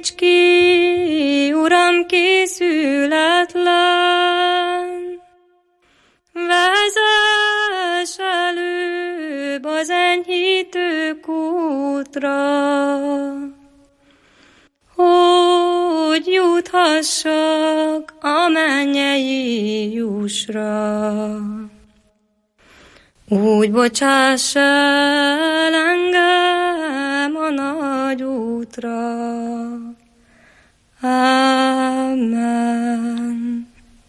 Indíts ki, Uram, készületlen, vezess előbb az enyhítők útra, hogy juthassak a mennyei jussra. Úgy bocsáss el engem a nagy útra. Amen.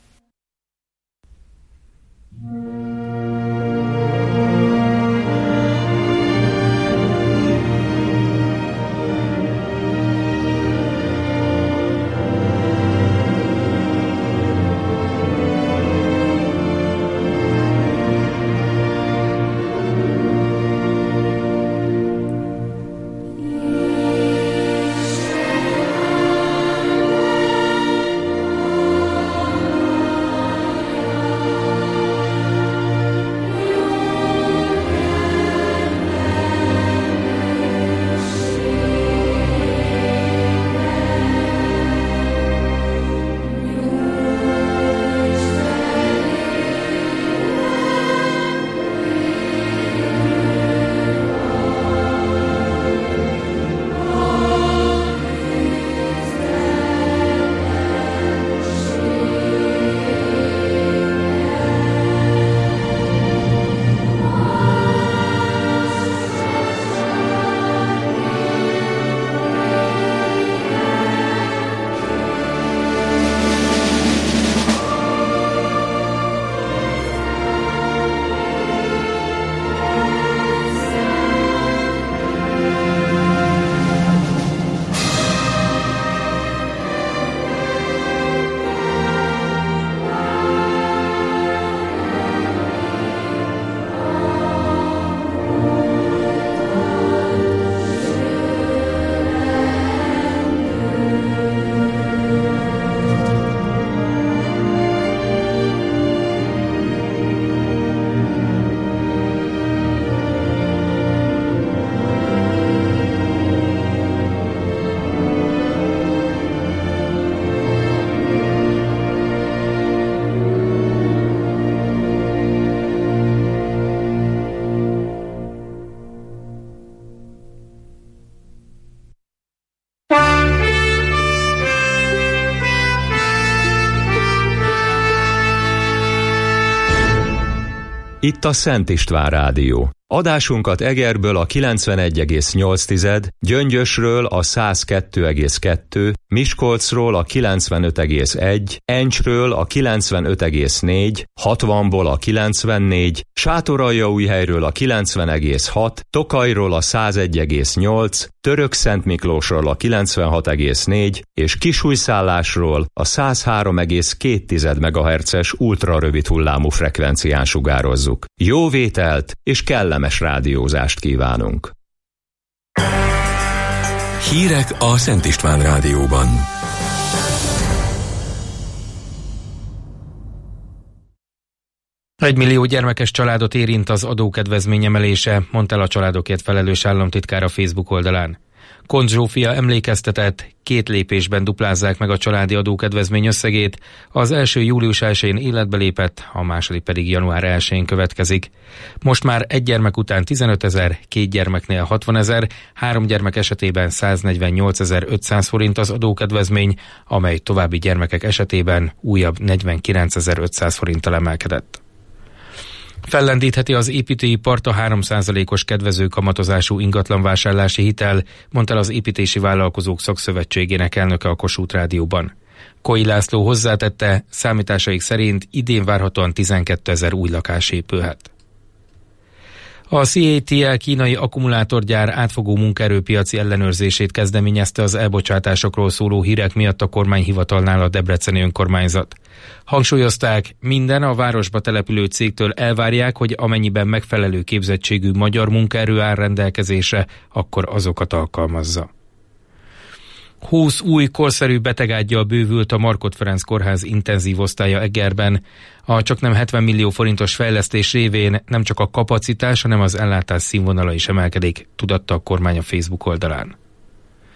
Itt a Szent István Rádió. Adásunkat Egerből a 91,8, Gyöngyösről a 102,2, Miskolcról a 95,1, Encsről a 95,4, 60-ból a 94, Sátoraljaújhelyről a 90,6, Tokajról a 101,8, Törökszentmiklósról a 96,4 és Kisújszállásról a 103,2 MHz-es ultrarövid hullámú frekvencián sugározzuk. Jó vételt és kellemes rádiózást kívánunk! Hírek a Szent István Rádióban. Egy millió gyermekes családot érint az adókedvezmény emelése, mondta el a családokért felelős államtitkár a Facebook oldalán. Koncz Zsófia emlékeztetett, 2 lépésben duplázzák meg a családi adókedvezmény összegét, az első július 1-én életbe lépett, a második pedig január 1-én következik. Most már 1 gyermek után 15 000, 2 gyermeknél 60 000, 3 gyermek esetében 148 500 forint az adókedvezmény, amely további gyermekek esetében újabb 49 500 forinttal emelkedett. Fellendítheti az építőipart a 3%-os kedvező kamatozású ingatlanvásárlási hitel, mondta az Építési Vállalkozók Szakszövetségének elnöke a Kossuth Rádióban. Koi László hozzátette, számításaik szerint idén várhatóan 12 000 új lakás épülhet. A CATL kínai akkumulátorgyár átfogó munkaerőpiaci ellenőrzését kezdeményezte az elbocsátásokról szóló hírek miatt a kormányhivatalnál a debreceni önkormányzat. Hangsúlyozták, minden a városba települő cégtől elvárják, hogy amennyiben megfelelő képzettségű magyar munkaerő áll rendelkezésre, akkor azokat alkalmazza. 20 új korszerű betegággyal bővült a Markhot Ferenc Kórház intenzív osztálya Egerben. A csaknem 70 millió forintos fejlesztés révén nem csak a kapacitás, hanem az ellátás színvonala is emelkedik, tudatta a kormány a Facebook oldalán.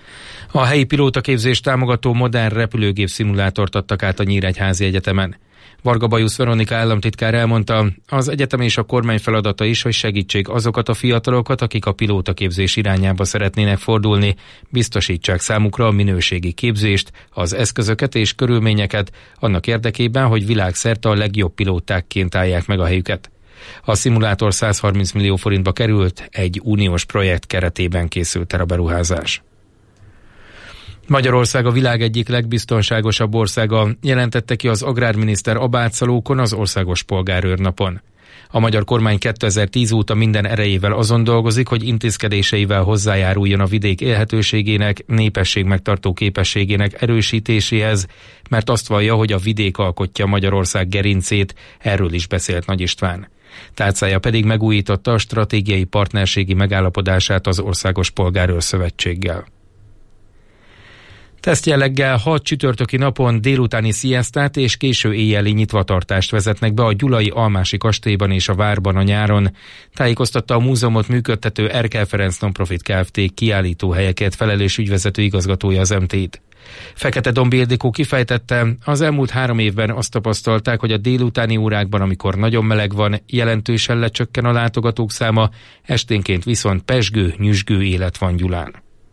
A helyi pilótaképzést támogató modern repülőgép szimulátort adtak át a Nyíregyházi Egyetemen. Varga Bajusz Veronika államtitkár elmondta, az egyetem és a kormány feladata is, hogy segítsék azokat a fiatalokat, akik a pilótaképzés irányába szeretnének fordulni, biztosítsák számukra a minőségi képzést, az eszközöket és körülményeket, annak érdekében, hogy világszerte a legjobb pilótákként állják meg a helyüket. A szimulátor 130 millió forintba került, egy uniós projekt keretében készült el a beruházás. Magyarország a világ egyik legbiztonságosabb országa, jelentette ki az agrárminiszter Abátszalókon az Országos Polgárőrnapon. A magyar kormány 2010 óta minden erejével azon dolgozik, hogy intézkedéseivel hozzájáruljon a vidék élhetőségének, népesség megtartó képességének erősítéséhez, mert azt vallja, hogy a vidék alkotja Magyarország gerincét, erről is beszélt Nagy István. Tárcája pedig megújította a stratégiai partnerségi megállapodását az Országos Polgárőr Szövetséggel. Tesztjelleggel 6 csütörtöki napon délutáni sziasztát és késő éjjeli nyitvatartást vezetnek be a gyulai Almási kastélyban és a várban a nyáron, tájékoztatta a múzeumot működtető Erkel Ferenc Nonprofit Kft. Kiállítóhelyekért felelős ügyvezető igazgatója az MT-t. Fekete Domb Ildikó kifejtette, az elmúlt 3 évben azt tapasztalták, hogy a délutáni órákban, amikor nagyon meleg van, jelentősen lecsökken a látogatók száma, esténként viszont pezsgő, nyüzsgő élet van Gyulán.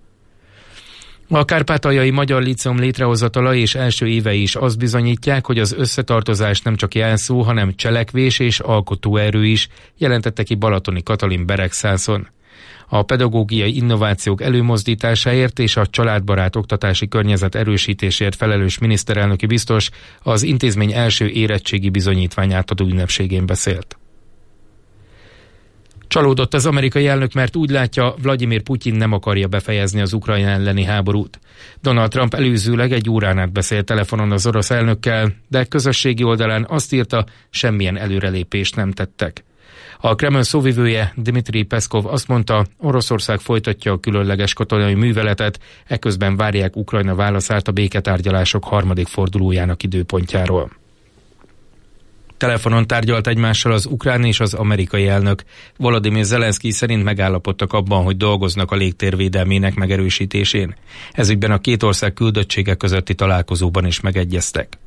A Kárpátaljai Magyar Líceum létrehozatala és első évei is azt bizonyítják, hogy az összetartozás nem csak jelszó, hanem cselekvés és alkotóerő is, jelentette ki Balatoni Katalin Beregszászon. A pedagógiai innovációk előmozdításáért és a családbarát oktatási környezet erősítésért felelős miniszterelnöki biztos az intézmény első érettségi bizonyítványát adó ünnepségén beszélt. Csalódott az amerikai elnök, mert úgy látja, Vladimir Putyin nem akarja befejezni az Ukrajna elleni háborút. Donald Trump előzőleg egy órán át beszélt telefonon az orosz elnökkel, de közösségi oldalán azt írta, semmilyen előrelépést nem tettek. A Kreml szóvivője Dmitri Peszkov azt mondta, Oroszország folytatja a különleges katonai műveletet, eközben várják Ukrajna válaszát a béketárgyalások 3. fordulójának időpontjáról. Telefonon tárgyalt egymással az ukrán és az amerikai elnök. Volodymyr Zelenszky szerint megállapodtak abban, hogy dolgoznak a légtér védelmének megerősítésén. Ezügyben a két ország küldöttsége közötti találkozóban is megegyeztek.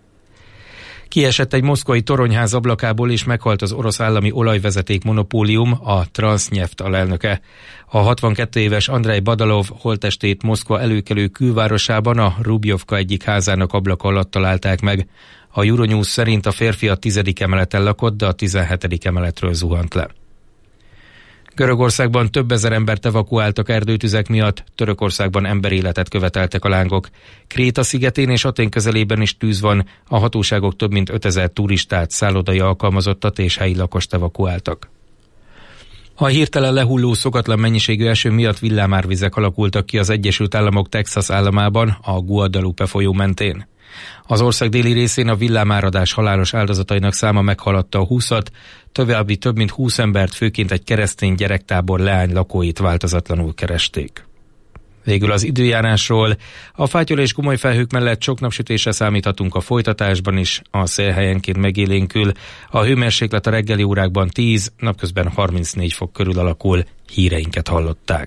Kiesett egy moszkvai toronyház ablakából és meghalt az orosz állami olajvezeték monopólium, a Transneft alelnöke. A 62 éves Andrej Badalov holttestét Moszkva előkelő külvárosában a Rubjovka egyik házának ablaka alatt találták meg. A Euronews szerint a férfi a 10. emeleten lakott, de a 17. emeletről zuhant le. Görögországban több ezer embert evakuáltak erdőtüzek miatt, Törökországban emberéletet követeltek a lángok. Kréta szigetén és Atén közelében is tűz van, a hatóságok több mint 5000 turistát, szállodai alkalmazottat és helyi lakost evakuáltak. A hirtelen lehulló szokatlan mennyiségű eső miatt villámárvizek alakultak ki az Egyesült Államok Texas államában, a Guadalupe folyó mentén. Az ország déli részén a villámáradás halálos áldozatainak száma meghaladta a 20-at, további több mint 20 embert, főként egy keresztény gyerektábor leány lakóit változatlanul keresték. Végül az időjárásról. A fátyol és gomoly felhők mellett sok napsütésre számíthatunk a folytatásban is, a szél helyenként megélénkül. A hőmérséklet a reggeli órákban 10, napközben 34 fok körül alakul. Híreinket hallották.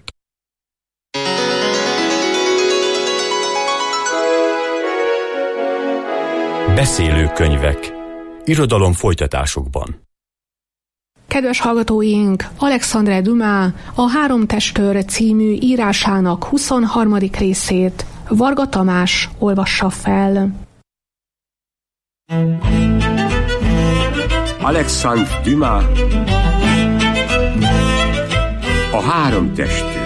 Beszélő könyvek. Irodalom folytatásokban. Kedves hallgatóink, Alexandre Dumas a 3 testőr című írásának 23. részét Varga Tamás olvassa fel. Alexandre Dumas a 3 testőr.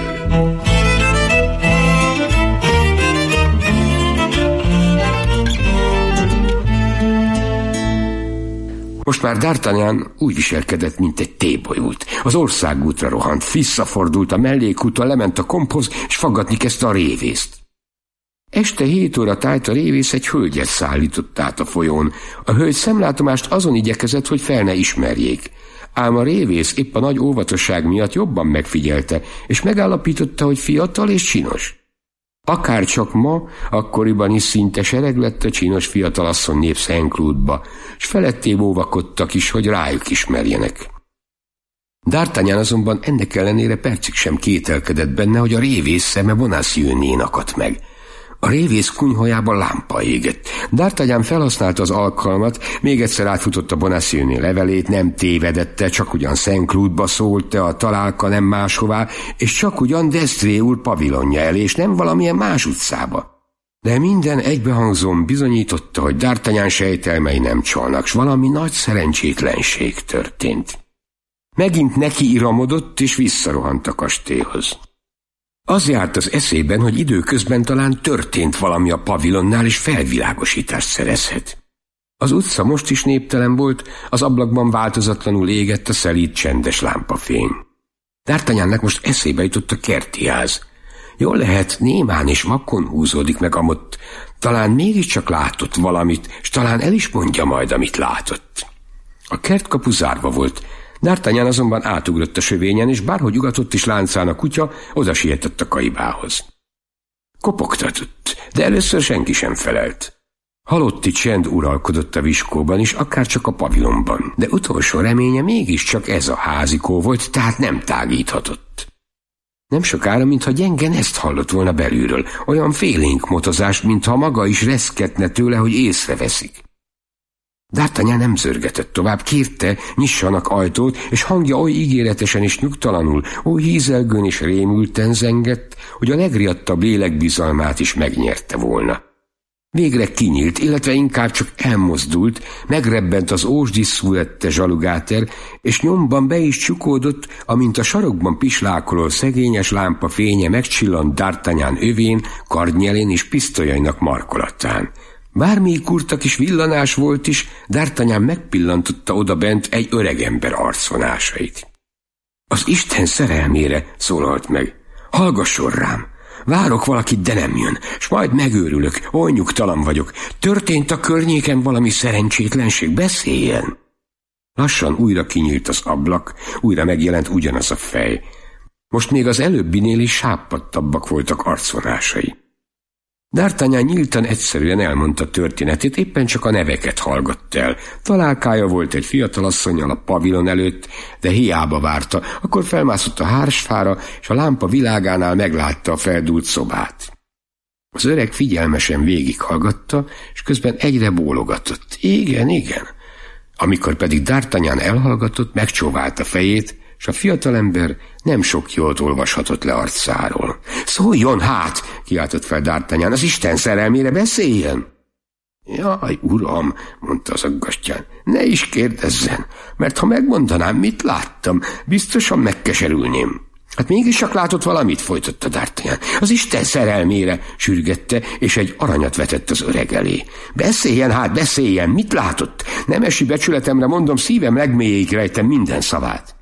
Most már D'Artagnan úgy viselkedett, mint egy tébolyult. Az országútra rohant, visszafordult a mellékúton, lement a komphoz, és faggatni kezdte a révészt. Este 7 óra tájt a révész egy hölgyet szállított át a folyón. A hölgy szemlátomást azon igyekezett, hogy fel ne ismerjék. Ám a révész épp a nagy óvatosság miatt jobban megfigyelte, és megállapította, hogy fiatal és csinos. Akárcsak ma, akkoriban is szinte sereg lett a csinos fiatalasszony nép Saint-Cloudba, s feletté óvakodtak is, hogy rájuk ismerjenek. D'Artagnan azonban ennek ellenére percig sem kételkedett benne, hogy a révész szeme Bonacieux-nén akadt meg. A révész kunyhójában lámpa égett. D'Artagnan felhasználta az alkalmat, még egyszer átfutotta Bonacieux-né levelét, nem tévedette, csak ugyan Saint-Cloudba szólt, a találka nem máshová, és csak ugyan d'Estrées úr pavilonja elé, és nem valamilyen más utcába. De minden egybehangzón bizonyította, hogy D'Artagnan sejtelmei nem csalnak, s valami nagy szerencsétlenség történt. Megint neki iramodott, és visszarohant a kastélyhoz. Az járt az eszében, hogy időközben talán történt valami a pavilonnál, és felvilágosítást szerezhet. Az utca most is néptelen volt, az ablakban változatlanul égett a szelíd csendes lámpafény. D'Artagnannak most eszébe jutott a kerti ház. Jól lehet, némán és vakon húzódik meg amott, talán mégiscsak látott valamit, s talán el is mondja majd, amit látott. A kertkapu zárva volt, D'Artagnan azonban átugrott a sövényen, és bárhogy ugatott is láncán a kutya, oda sietett a kaibához. Kopogtatott, de először senki sem felelt. Halotti csend uralkodott a viskóban is, akárcsak a pavilonban, de utolsó reménye mégiscsak ez a házikó volt, tehát nem tágíthatott. Nem sokára, mintha gyengen ezt hallott volna belülről, olyan félénk motozást, mintha maga is reszketne tőle, hogy észreveszik. D'Artagnan nem zörgetett tovább, kérte, nyissanak ajtót, és hangja oly ígéretesen és nyugtalanul, oly hízelgőn és rémülten zengett, hogy a legriadtabb lélek bizalmát is megnyerte volna. Végre kinyílt, illetve inkább csak elmozdult, megrebbent az ósdisszúette zsalugáter, és nyomban be is csukódott, amint a sarokban pislákoló szegényes lámpa fénye megcsillant D'Artagnan övén, kardnyelén és pisztolyainak markolatán. Bármelyik kurta kis villanás volt is, D'Artagnan megpillantotta odabent egy öregember arcvonásait. Az Isten szerelmére szólalt meg. Hallgasson rám! Várok valakit, de nem jön, s majd megőrülök, oly nyugtalan vagyok. Történt a környéken valami szerencsétlenség, beszéljen! Lassan újra kinyílt az ablak, újra megjelent ugyanaz a fej. Most még az előbbinél is sápadtabbak voltak arcvonásai. D'Artagnan nyíltan egyszerűen elmondta történetét, éppen csak a neveket hallgatta el. Találkája volt egy fiatalasszonnyal a pavilon előtt, de hiába várta, akkor felmászott a hársfára, és a lámpa világánál meglátta a feldúlt szobát. Az öreg figyelmesen végighallgatta, és közben egyre bólogatott. Igen, igen. Amikor pedig D'Artagnan elhallgatott, megcsóválta fejét, és a fiatalember nem sok jót olvashatott le arcáról. Szóljon hát, kiáltott fel D'Artagnan, az Isten szerelmére beszéljen. Jaj, uram, mondta az aggastyán, ne is kérdezzen, mert ha megmondanám, mit láttam, biztosan megkeserülném. Hát mégis csak látott valamit, folytatta D'Artagnan. Az Isten szerelmére, sürgette, és egy aranyat vetett az öreg elé. Beszéljen hát, beszéljen, mit látott? Nemesi becsületemre mondom, szívem legmélyéig rejtem minden szavát.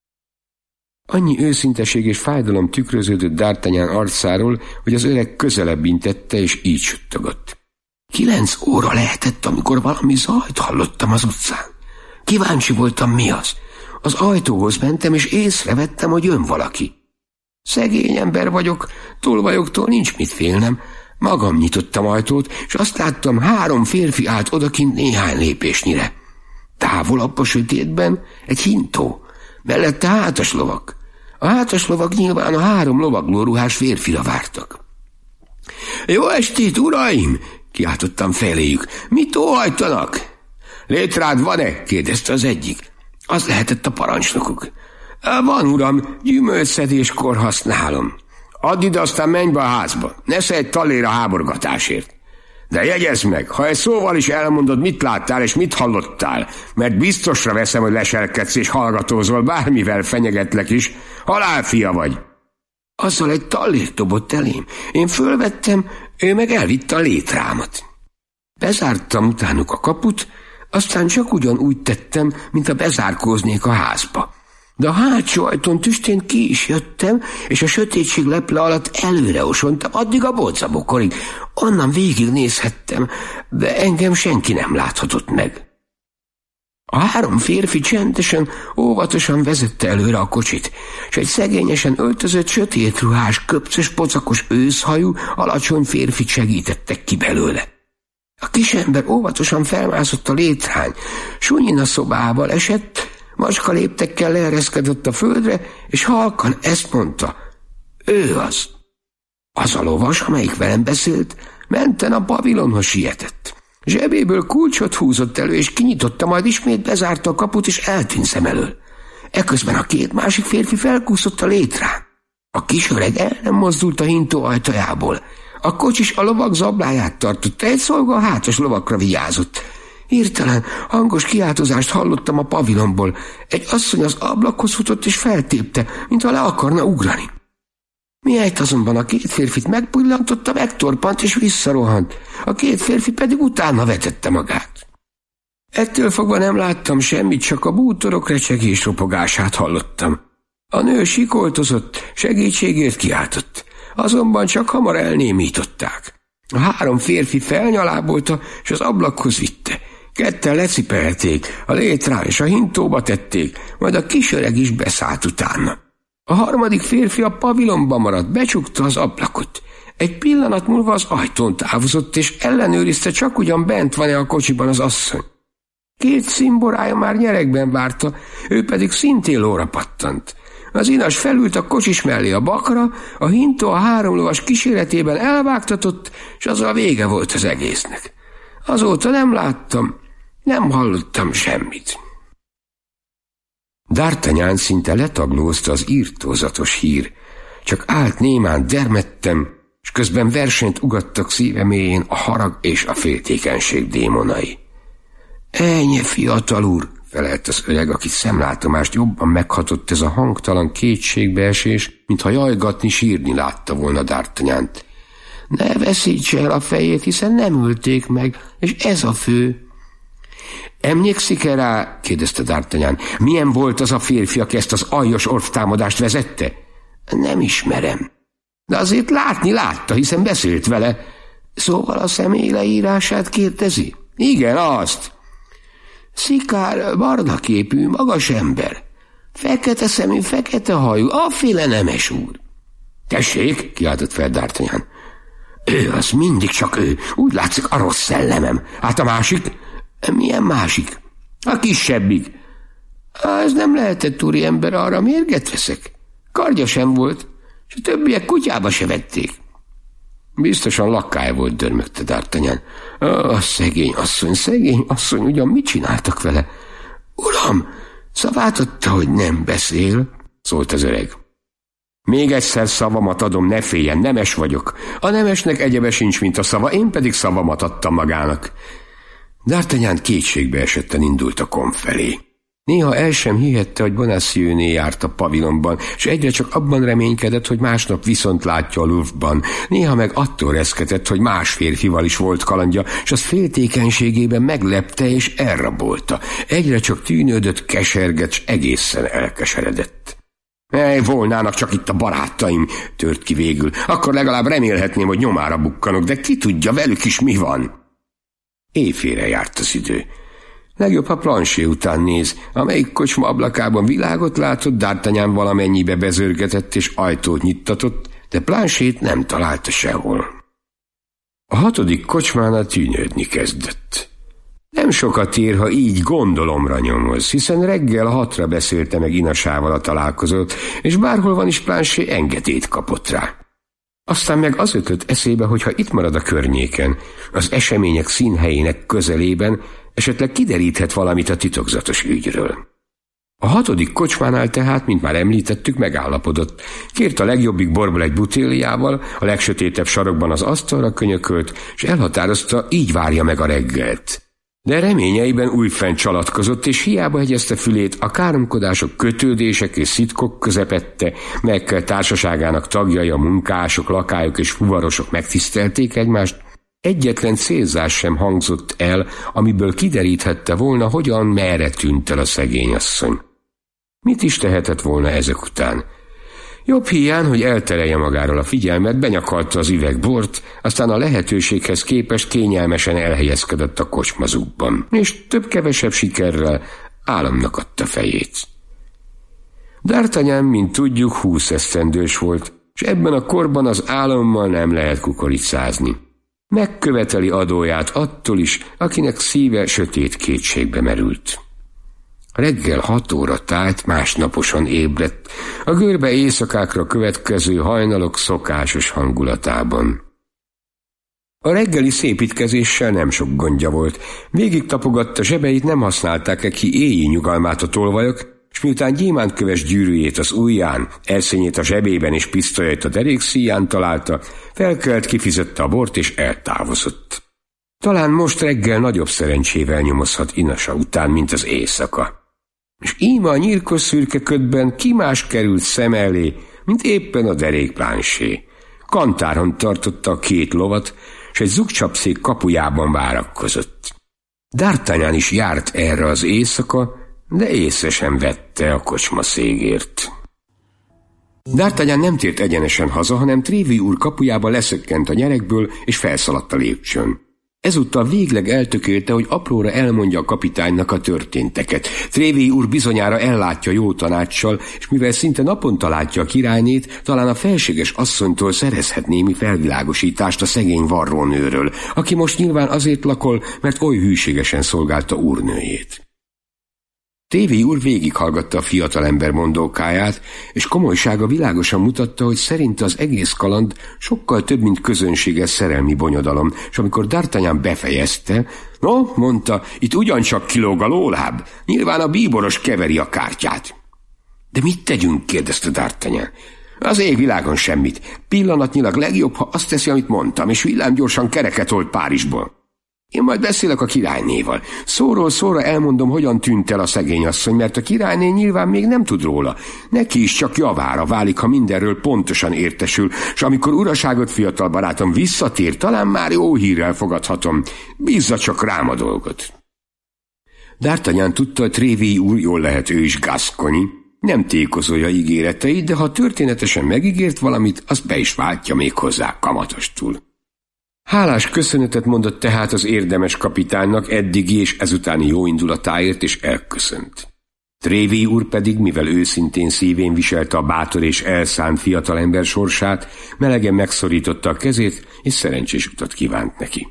Annyi őszinteség és fájdalom tükröződött D'Artagnan arcáról, hogy az öreg közelebb intette, és így suttogott. 9 óra lehetett, amikor valami zajt hallottam az utcán. Kíváncsi voltam, mi az. Az ajtóhoz mentem, és észrevettem, hogy jön valaki. Szegény ember vagyok, tolvajoktól nincs mit félnem. Magam nyitottam ajtót, és azt láttam, 3 férfi állt odakint néhány lépésnyire. Távolabb a sötétben egy hintó, mellette hátaslovak. A hátaslovak nyilván a 3 lovaglóruhás férfira vártak. Jó estét, uraim! Kiáltottam feléjük. Mit óhajtanak? Létrád van-e? Kérdezte az egyik. Az lehetett a parancsnokuk. Van, uram, gyümölcsszedéskor használom. Add ide, aztán menj be a házba. Ne szedj talér a háborgatásért. De jegyezd meg, ha egy szóval is elmondod, mit láttál és mit hallottál, mert biztosra veszem, hogy leselkedsz és hallgatózol, bármivel fenyegetlek is, halálfia vagy. Azzal egy tallért dobott elém. Én fölvettem, ő meg elvitte a létrámat. Bezártam utánuk a kaput, aztán csak ugyanúgy tettem, mint ha bezárkóznék a házba. De a hátsó ajtón tüstén ki is jöttem, és a sötétség leple alatt előre osontam, addig a bolcabokorig. Onnan végignézhettem, de engem senki nem láthatott meg. A 3 férfi csendesen, óvatosan vezette előre a kocsit, és egy szegényesen öltözött, sötétruhás, köpcös, pocakos őszhajú, alacsony férfit segítettek ki belőle. A kisember óvatosan felmászott a létrán, sunyin a szobába esett, Macska léptekkel leereszkedett a földre, és halkan ezt mondta: ő az. Az a lovas, amelyik velem beszélt, menten a pavilonhoz sietett. Zsebéből kulcsot húzott elő, és kinyitotta, majd ismét bezárta a kaput, és eltűnt szem elől. Eközben a két másik férfi felkúszott a létrán. A kis öreg el nem mozdult a hintó ajtajából. A kocsis a lovak zabláját tartotta, egy szolga a hátas lovakra vigyázott. Hirtelen hangos kiáltozást hallottam a pavilonból. Egy asszony az ablakhoz futott és feltépte, mintha le akarna ugrani. Mihelyt azonban a két férfit megpillantotta, megtorpant és visszarohant. A két férfi pedig utána vetette magát. Ettől fogva nem láttam semmit, csak a bútorok recsegés ropogását hallottam. A nő sikoltozott, segítségért kiáltott. Azonban csak hamar elnémították. A három férfi felnyalábolta, és az ablakhoz vitte. Ketten lecipelték, a létrán és a hintóba tették, majd a kis öreg is beszállt utána. A harmadik férfi a pavilonban maradt, becsukta az ablakot. Egy pillanat múlva az ajtón távozott, és ellenőrizte, csak ugyan bent van-e a kocsiban az asszony. Két szimborája már nyeregben várta, ő pedig szintén lóra pattant. Az inas felült a kocsis mellé a bakra, a hintó a három lovas kíséretében elvágtatott, és azzal vége volt az egésznek. Azóta nem láttam, nem hallottam semmit. D'Artagnan szinte letaglózta az írtózatos hír. Csak állt némán dermedtem, és közben versenyt ugattak szíve mélyén a harag és a féltékenység démonai. Ennyi, fiatal úr, felelt az öreg, akit szemlátomást jobban meghatott ez a hangtalan kétségbeesés, mintha jajgatni, sírni látta volna D'Artagnánt. Ne veszítse el a fejét, hiszen nem ölték meg, és ez a fő. Emlékszik-e rá, kérdezte D'Artagnan, milyen volt az a férfi, aki ezt az aljas orvtámadást vezette? Nem ismerem. De azért látni látta, hiszen beszélt vele. Szóval a személy leírását kérdezi? Igen, azt. Szikár, barna képű, magas ember. Fekete szemű, fekete hajú, afféle nemes úr. Tessék, kiáltott fel D'Artagnan. Ő az, mindig csak ő. Úgy látszik, a rossz szellemem. Hát a másik? Milyen másik? A kisebbik. Ez nem lehetett, úriember, arra mérget veszek. Kardja sem volt, és a többiek kutyába se vették. Biztosan lakály volt, dörmögte D'Artagnan. Szegény asszony, ugyan mit csináltak vele? Uram, szavát adta, hogy nem beszél, szólt az öreg. Még egyszer szavamat adom, ne féljen, nemes vagyok. A nemesnek egyebe sincs, mint a szava, én pedig szavamat adtam magának. D'Artagnan kétségbe esetten indult a komp felé. Néha el sem hihette, hogy Bonacieux-né járt a pavilonban, és egyre csak abban reménykedett, hogy másnap viszont látja a Louvre-ban. Néha meg attól reszketett, hogy más férfival is volt kalandja, és az féltékenységében meglepte és elrabolta. Egyre csak tűnődött, kesergett, s egészen elkeseredett. Volnának csak itt a barátaim, tört ki végül. Akkor legalább remélhetném, hogy nyomára bukkanok, de ki tudja, velük is mi van. Éjfélre járt az idő. Legjobb, ha Planchet után néz, amelyik kocsma ablakában világot látott, D'Artagnan valamennyibe bezörgetett és ajtót nyittatott, de Planchet nem találta sehol. A hatodik kocsmánál tűnődni kezdett. Nem sokat ér, ha így gondolomra nyomoz, hiszen reggel 6-ra beszélte meg inasával a találkozót, és bárhol van is Planchet engedélyt kapott rá. Aztán meg az ötlött eszébe, hogy ha itt marad a környéken, az események színhelyének közelében, esetleg kideríthet valamit a titokzatos ügyről. A hatodik kocsmánál tehát, mint már említettük, megállapodott. Kért a legjobbik borból egy butéljával, a legsötétebb sarokban az asztalra könyökölt, és elhatározta, így várja meg a reggelt. De reményeiben újfent csalatkozott, és hiába hegyezte fülét, a káromkodások, kötődések és szitkok közepette, melyekkel társaságának tagjai, a munkások, lakályok és fuvarosok megtisztelték egymást, egyetlen célzás sem hangzott el, amiből kideríthette volna, hogyan, merre tűnt el a szegény asszony. Mit is tehetett volna ezek után? Jobb hiány, hogy elterelje magáról a figyelmet, benyakalta az üvegbort, aztán a lehetőséghez képest kényelmesen elhelyezkedett a kocsmazukban, és több-kevesebb sikerrel álomnak adta fejét. D'Artagnan, mint tudjuk, 20 esztendős volt, és ebben a korban az álommal nem lehet kukoricázni. Megköveteli adóját attól is, akinek szíve sötét kétségbe merült. Reggel 6 óra tájt másnaposan ébredt, a görbe éjszakákra következő hajnalok szokásos hangulatában. A reggeli szépítkezéssel nem sok gondja volt. Végig tapogatta zsebeit, nem használták-e ki éjjel nyugalmát a tolvajok, s miután gyémántköves gyűrűjét az ujján, erszényét a zsebében és pisztolyait a derékszíján találta, felkelt, kifizette a bort és eltávozott. Talán most reggel nagyobb szerencsével nyomozhat Inasa után, mint az éjszaka. És íme a nyírkos szürke ködben ki más került szem elé, mint éppen a derékplánsé. Kantáron tartotta a 2 lovat, s egy zugcsapszék kapujában várakozott. D'Artagnan is járt erre az éjszaka, de észre sem vette a kocsma szégért. D'Artagnan nem tért egyenesen haza, hanem Tréville úr kapujába leszökkent a nyerekből, és felszaladt a lépcsőn. Ezúttal végleg eltökélte, hogy apróra elmondja a kapitánynak a történteket. Tréville úr bizonyára ellátja jó tanácssal, és mivel szinte naponta látja a királynét, talán a felséges asszonytól szerezhet némi felvilágosítást a szegény varrónőről, aki most nyilván azért lakol, mert oly hűségesen szolgálta úrnőjét. Tréville úr végighallgatta a fiatalember mondókáját, és komolysága világosan mutatta, hogy szerinte az egész kaland sokkal több, mint közönséges szerelmi bonyodalom, és amikor D'Artagnan befejezte, no, mondta, itt ugyancsak kilóg a lóláb, nyilván a bíboros keveri a kártyát. De mit tegyünk? kérdezte D'Artagnan. Az égvilágon semmit. Pillanatnyilag legjobb, ha azt teszi, amit mondtam, és villámgyorsan kereket old Párizsból. Én majd beszélek a királynéval. Szóról szóra elmondom, hogyan tűnt el a szegény asszony, mert a királyné nyilván még nem tud róla. Neki is csak javára válik, ha mindenről pontosan értesül, s amikor uraságot, fiatal barátom, visszatér, talán már jó hírrel fogadhatom. Bízza csak rám a dolgot. D'Artagnan tudta, hogy Tréville úr, jól lehet ő is gaszkonyi, nem tékozolja ígéreteit, de ha történetesen megígért valamit, azt be is váltja még hozzá kamatostul. Hálás köszönetet mondott tehát az érdemes kapitánynak eddigi és ezutáni jó indulatáért, és elköszönt. Tréville úr pedig, mivel őszintén szívén viselte a bátor és elszánt fiatalember sorsát, melegen megszorította a kezét, és szerencsés utat kívánt neki.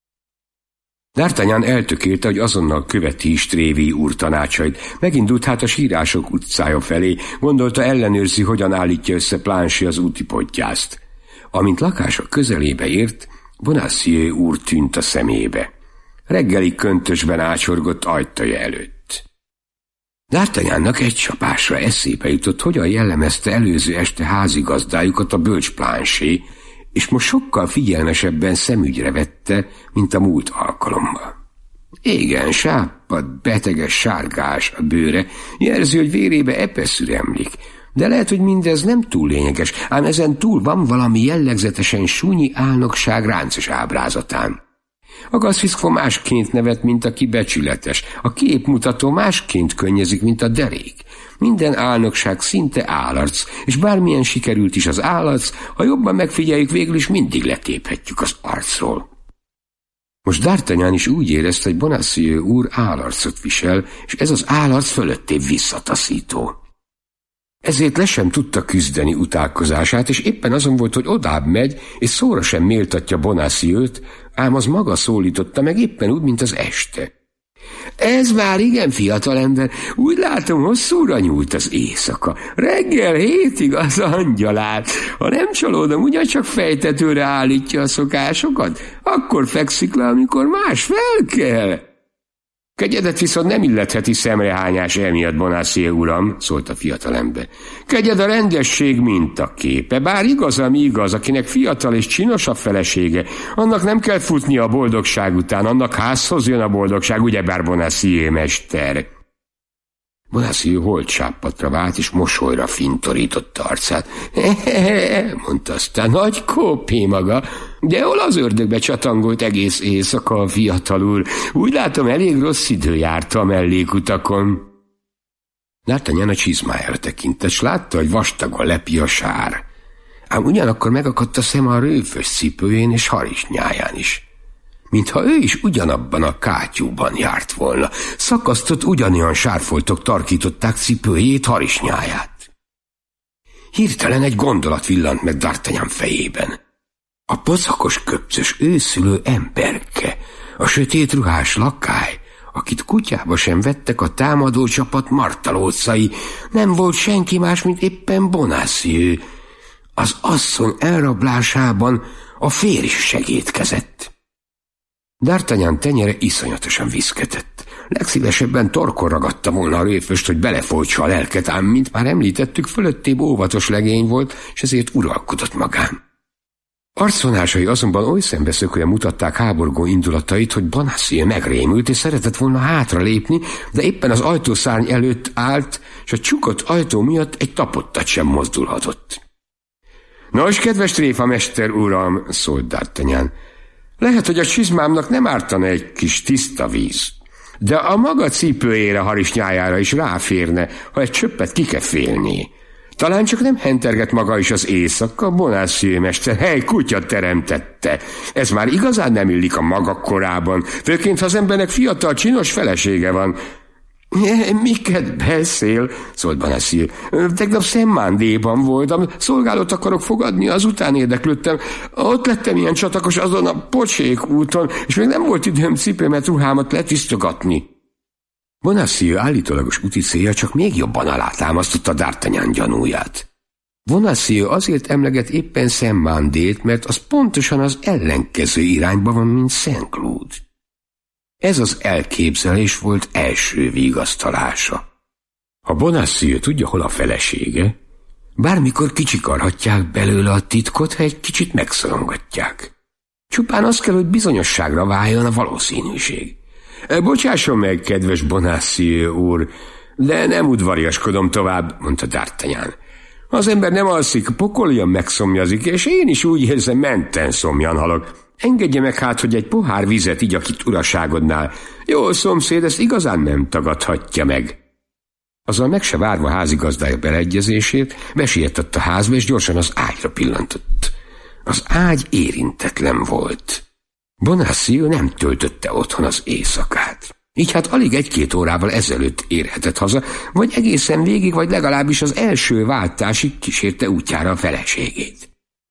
D'Artagnan eltökélte, hogy azonnal követi is Tréville úr tanácsait. Megindult hát a sírások utcája felé, gondolta ellenőrzi, hogyan állítja össze Planchet az úti podgyászt. Amint lakása közelébe ért, Bonacieux úr tűnt a szemébe. Reggeli köntösben ácsorgott ajtaja előtt. D'Artagnannak egy csapásra eszébe jutott, hogyan jellemezte előző este házigazdájukat a bölcs Planchet, és most sokkal figyelmesebben szemügyre vette, mint a múlt alkalommal. Igen, sápadt, beteges sárgás a bőre, jelzi, hogy vérébe epeszűr emlik, de lehet, hogy mindez nem túl lényeges, ám ezen túl van valami jellegzetesen súnyi álnokság ráncos ábrázatán. A gazfiszkó másként nevet, mint aki becsületes, a képmutató másként könnyezik, mint a derék. Minden álnokság szinte állarc, és bármilyen sikerült is az állarc, ha jobban megfigyeljük, végül is mindig letéphetjük az arcról. Most D'Artagnan is úgy érezte, hogy Bonacieux úr állarcot visel, és ez az állarc fölöttébb visszataszító. Ezért le sem tudta küzdeni utálkozását, és éppen azon volt, hogy odább megy, és szóra sem méltatja Bonacieux-t, ám az maga szólította meg éppen úgy, mint az este. Ez már igen, fiatalember, úgy látom, hosszúra nyúlt az éjszaka. Reggel 7-ig az angyalát. Ha nem csalódom, ugyancsak fejtetőre állítja a szokásokat, akkor fekszik le, amikor más felkel. Kegyedet viszont nem illetheti szemrehányás emiatt, Bonacieux uram, szólt a fiatalember. Kegyed a rendesség mintaképe, bár igaz, ami igaz, akinek fiatal és csinos a felesége, annak nem kell futnia a boldogság után, annak házhoz jön a boldogság, ugyebár Bonacieux mester. Bonacieux holtsáppatra vált, és mosolyra fintorította arcát. Mondta aztán, nagy kópé maga, de hol az ördögbe csatangolt egész éjszaka a fiatal úr? Úgy látom, elég rossz idő járta a mellékutakon. D'Artagnan a csizmájára tekintett, s látta, hogy vastagon lepi a sár. Ám ugyanakkor megakadt a szem a rőfös cipőjén és harisnyáján is. Mintha ő is ugyanabban a kátyúban járt volna. Szakasztott ugyanolyan sárfoltok tarkították cipőjét, harisnyáját. Hirtelen egy gondolat villant meg D'Artagnan fejében. A pocakos köpcös őszülő emberke, a sötét ruhás lakály, akit kutyába sem vettek a támadó csapat martalócai. Nem volt senki más, mint éppen Bonacieux. Az asszony elrablásában a férj segédkezett. D'Artagnan tenyere iszonyatosan viszketett. Legszívesebben torkon ragadta volna a réföst, hogy belefolytsa a lelket, ám, mint már említettük, fölöttébb óvatos legény volt, és ezért uralkodott magán. Arcvonásai azonban oly szembeszökően mutatták háborgó indulatait, hogy Bonacieux megrémült, és szeretett volna hátra lépni, de éppen az ajtószárny előtt állt, és a csukott ajtó miatt egy tapottat sem mozdulhatott. Nos, kedves tréfamester uram, szólt D'Artagnan, lehet, hogy a csizmámnak nem ártana egy kis tiszta víz, de a maga cipőjére, harisnyájára is ráférne, ha egy csöppet kikefélné. Talán csak nem henterget maga is az éjszaka, Bonacieux mester, hely, kutya teremtette. Ez már igazán nem illik a maga korában, főként ha az embernek fiatal, csinos felesége van. Miket beszél? Szólt Bonacieux. Tegnap Saint-Mandéban voltam, szolgálót akarok fogadni, azután érdeklődtem. Ott lettem ilyen csatakos azon a pocsék úton, és még nem volt időm cipőmet, ruhámat letisztogatni. Bonacieux állítólagos úti célja csak még jobban alátámasztotta D'Artagnan gyanúját. Bonacieux azért emleget éppen Saint-Mandét, mert az pontosan az ellenkező irányba van, mint Saint-Cloud. Ez az elképzelés volt első vigasztalása. Ha Bonacieux tudja, hol a felesége, bármikor kicsikarhatják belőle a titkot, ha egy kicsit megszorongatják. Csupán az kell, hogy bizonyosságra váljon a valószínűség. Bocsásson meg, kedves Bonacieux úr, de nem udvariaskodom tovább, mondta D'Artagnan. Az ember nem alszik, pokolian megszomjazik, és én is úgy érzem, menten szomjan halok. Engedje meg hát, hogy egy pohár vizet igyak itt uraságodnál. Jó, szomszéd, ezt igazán nem tagadhatja meg. Azzal meg se várva házigazdája beleegyezését, besietett a házba, és gyorsan az ágyra pillantott. Az ágy érintetlen volt. Bonacieux nem töltötte otthon az éjszakát. Így hát alig 1-2 órával ezelőtt érhetett haza, vagy egészen végig, vagy legalábbis az első váltásig kísérte útjára a feleségét.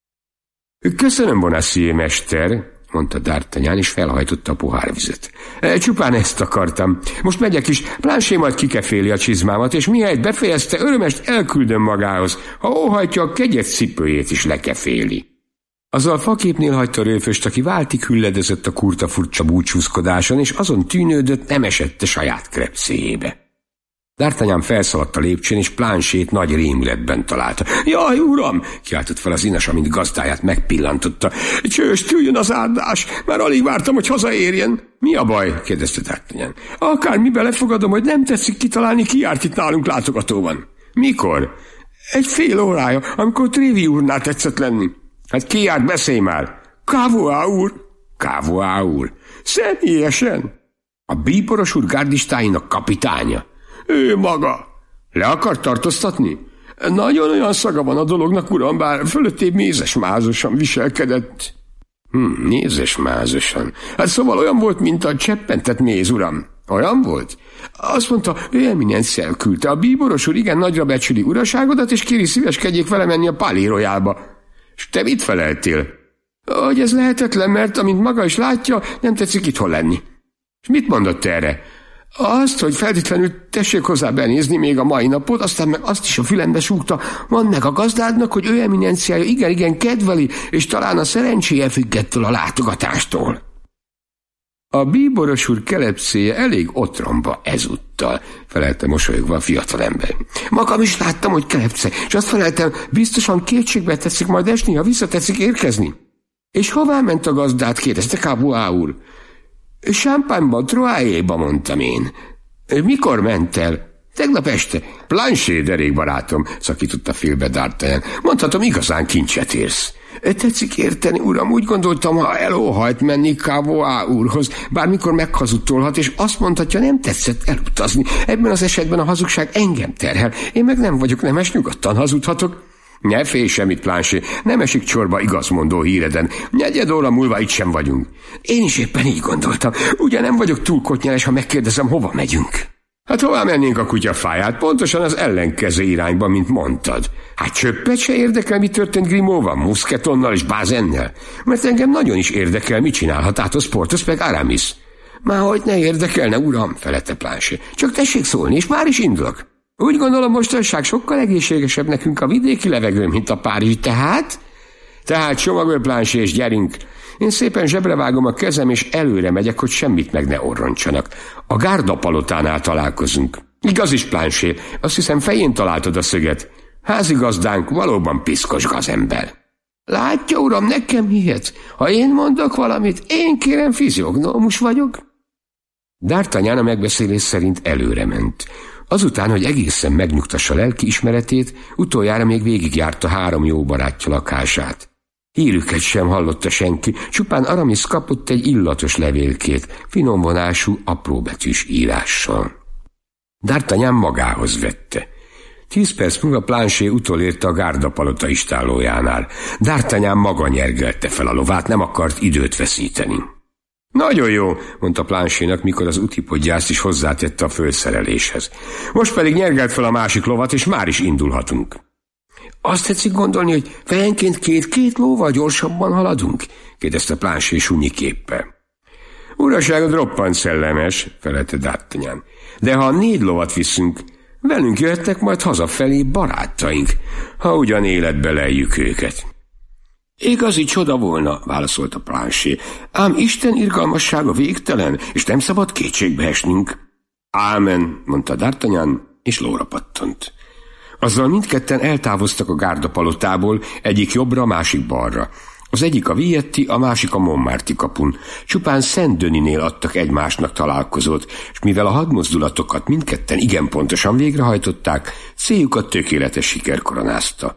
Köszönöm, Bonacieux mester, mondta D'Artagnan, és felhajtotta a pohárvizet. Csupán ezt akartam. Most megyek is, Planchet majd kikeféli a csizmámat, és mihelyt befejezte, örömest elküldöm magához, ha óhajtja, a kegyes cipőjét is lekeféli. Azzal faképnél hagyta a rőföst, aki váltig hülledezett a kurta furcsa búcsúzkodáson, és azon tűnődött, nem esette saját krepszéjébe. D'Artagnan felszaladt a lépcsőn, és Planchet nagy rémületben találta. Jaj, uram! Kiáltott fel az inas, amint gazdáját megpillantotta. Csőst, üljön az áldás! Már alig vártam, hogy hazaérjen. Mi a baj? Kérdezte D'Artagnan. Akármi belefogadom, hogy nem tetszik kitalálni, ki járt itt nálunk látogatóban. Mikor? 1 órája, amikor Trévi úrnál tetszett lenni. Hát ki járt, beszélj már! Cavois úr! Cavois úr! Személyesen! A bíboros úr gárdistáinak kapitánya. Ő maga. Le akar tartóztatni? Nagyon olyan szaga van a dolognak, uram, bár fölöttébb mézes-mázosan viselkedett. Mézes-mázosan. Hát szóval olyan volt, mint a cseppentett méz, uram. Olyan volt? Azt mondta, ő eminenciál küldte. A bíboros úr igen nagyra becsüli uraságodat, és kéri, szíveskedjék vele menni a Palais Royalba. És te mit feleltél? Hogy ez lehetetlen, mert amint maga is látja, nem tetszik itthon lenni. És mit mondott erre? Azt, hogy feltétlenül tessék hozzá benézni még a mai napot, aztán meg azt is a fülembe súgta, mondd meg a gazdádnak, hogy ő eminenciája igen kedveli, és talán a szerencséje függettől a látogatástól. A bíboros úr kelepszéje elég otromba ezúttal, felelte mosolyogva a fiatalember. Magam is láttam, hogy kelepce, és azt feleltem, biztosan kétségbe tetszik majd esni, ha visszatetszik érkezni. És hová ment a gazdát, kérdezte Cavois úr. Champagne-ban, Troyes-ba, mondtam én. Mikor ment el? Tegnap este. Planchet, derék barátom, szakította félbe D'Artagnan. Mondhatom, igazán kincset érsz. Tetszik érteni, uram, úgy gondoltam, ha elóhajt menni Cavois úrhoz, bármikor meghazudtolhat, és azt mondhatja, nem tetszett elutazni. Ebben az esetben a hazugság engem terhel. Én meg nem vagyok nemes, nyugodtan hazudhatok. Ne félj semmit, Planchet, nem esik csorba igazmondó híreden. 4 óra múlva itt sem vagyunk. Én is éppen így gondoltam. Ugye nem vagyok túl kotnyeles, ha megkérdezem, hova megyünk? Hát hová mennénk a kutyafáját? Pontosan az ellenkező irányba, mint mondtad. Hát csöppet se érdekel, mi történt Grimaudban, Musketonnal és Bazennel. Mert engem nagyon is érdekel, mit csinálhat Athos, Porthos meg Aramis. Márhogy ne érdekelne, uram, felette Planchet. Csak tessék szólni, és már is indulok. Úgy gondolom, mostanság sokkal egészségesebb nekünk a vidéki levegő, mint a párizsi, Tehát csomagolj, Planchet, és gyerünk. Én szépen zsebrevágom a kezem, és előre megyek, hogy semmit meg ne orrontsanak. A Gárdapalotánál találkozunk. Igaz is, Planchet, azt hiszem fején találtad a szöget. Házigazdánk valóban piszkos gazember. Látja, uram, nekem hihetsz. Ha én mondok valamit, én kérem fiziognómus vagyok. D'Artagnan a megbeszélés szerint előre ment. Azután, hogy egészen megnyugtassa lelki ismeretét, utoljára még végigjárta 3 jó barátja lakását. Hírüket sem hallotta senki, csupán Aramis kapott egy illatos levélkét, finomvonású, apróbetűs írással. D'Artagnan magához vette. 10 perc múlva Planchet utolérte a Gárdapalota istállójánál. D'Artagnan maga nyergelte fel a lovát, nem akart időt veszíteni. Nagyon jó, mondta Planchétnak, mikor az utipodgyászt is hozzátette a fölszereléshez. Most pedig nyergelt fel a másik lovat, és már is indulhatunk. Azt tetszik gondolni, hogy fejenként 2 lóval gyorsabban haladunk? Kérdezte Planchet sunyi képpel. Uraságod roppant szellemes, felelte D'Artagnan. De ha 4 lovat viszünk, velünk jöhetnek majd hazafelé barátaink, ha ugyan életbe lejjük őket. Igazi csoda volna, válaszolta Planchet, ám Isten irgalmassága végtelen, és nem szabad kétségbe esnünk. Ámen, mondta D'Artagnan, és lóra pattant. Azzal mindketten eltávoztak a Gárdapalotából, egyik jobbra, másik balra. Az egyik a Villetti, a másik a Montmartre kapun. Csupán Saint-Denisnél adtak egymásnak találkozót, és mivel a hadmozdulatokat mindketten igen pontosan végrehajtották, céljukat tökéletes siker koronázta.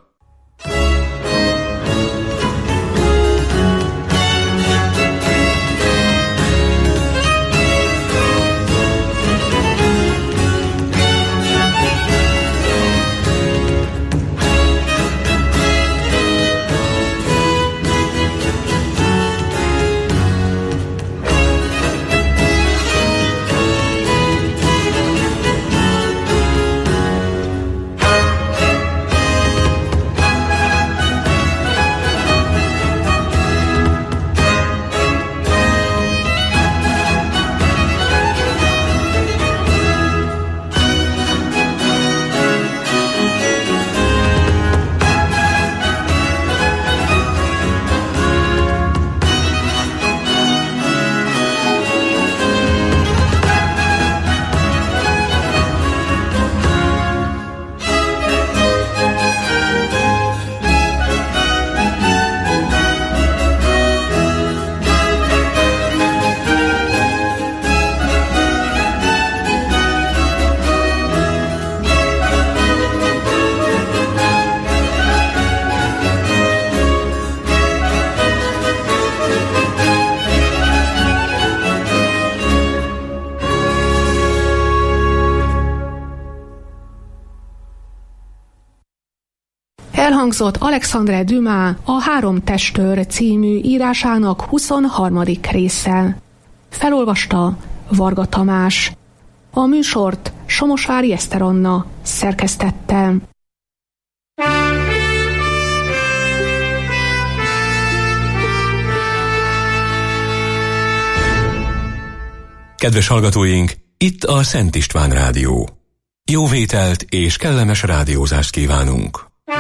Elhangzott Alexandre Dumas a 3 testőr című írásának 23. része. Felolvasta Varga Tamás. A műsort Somosvári Eszter Anna szerkesztette. Kedves hallgatóink, itt a Szent István Rádió. Jó vételt és kellemes rádiózást kívánunk!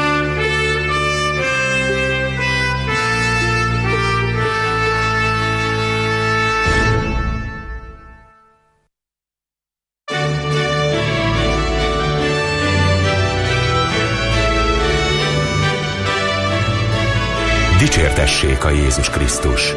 Dicsértessék a Jézus Krisztus!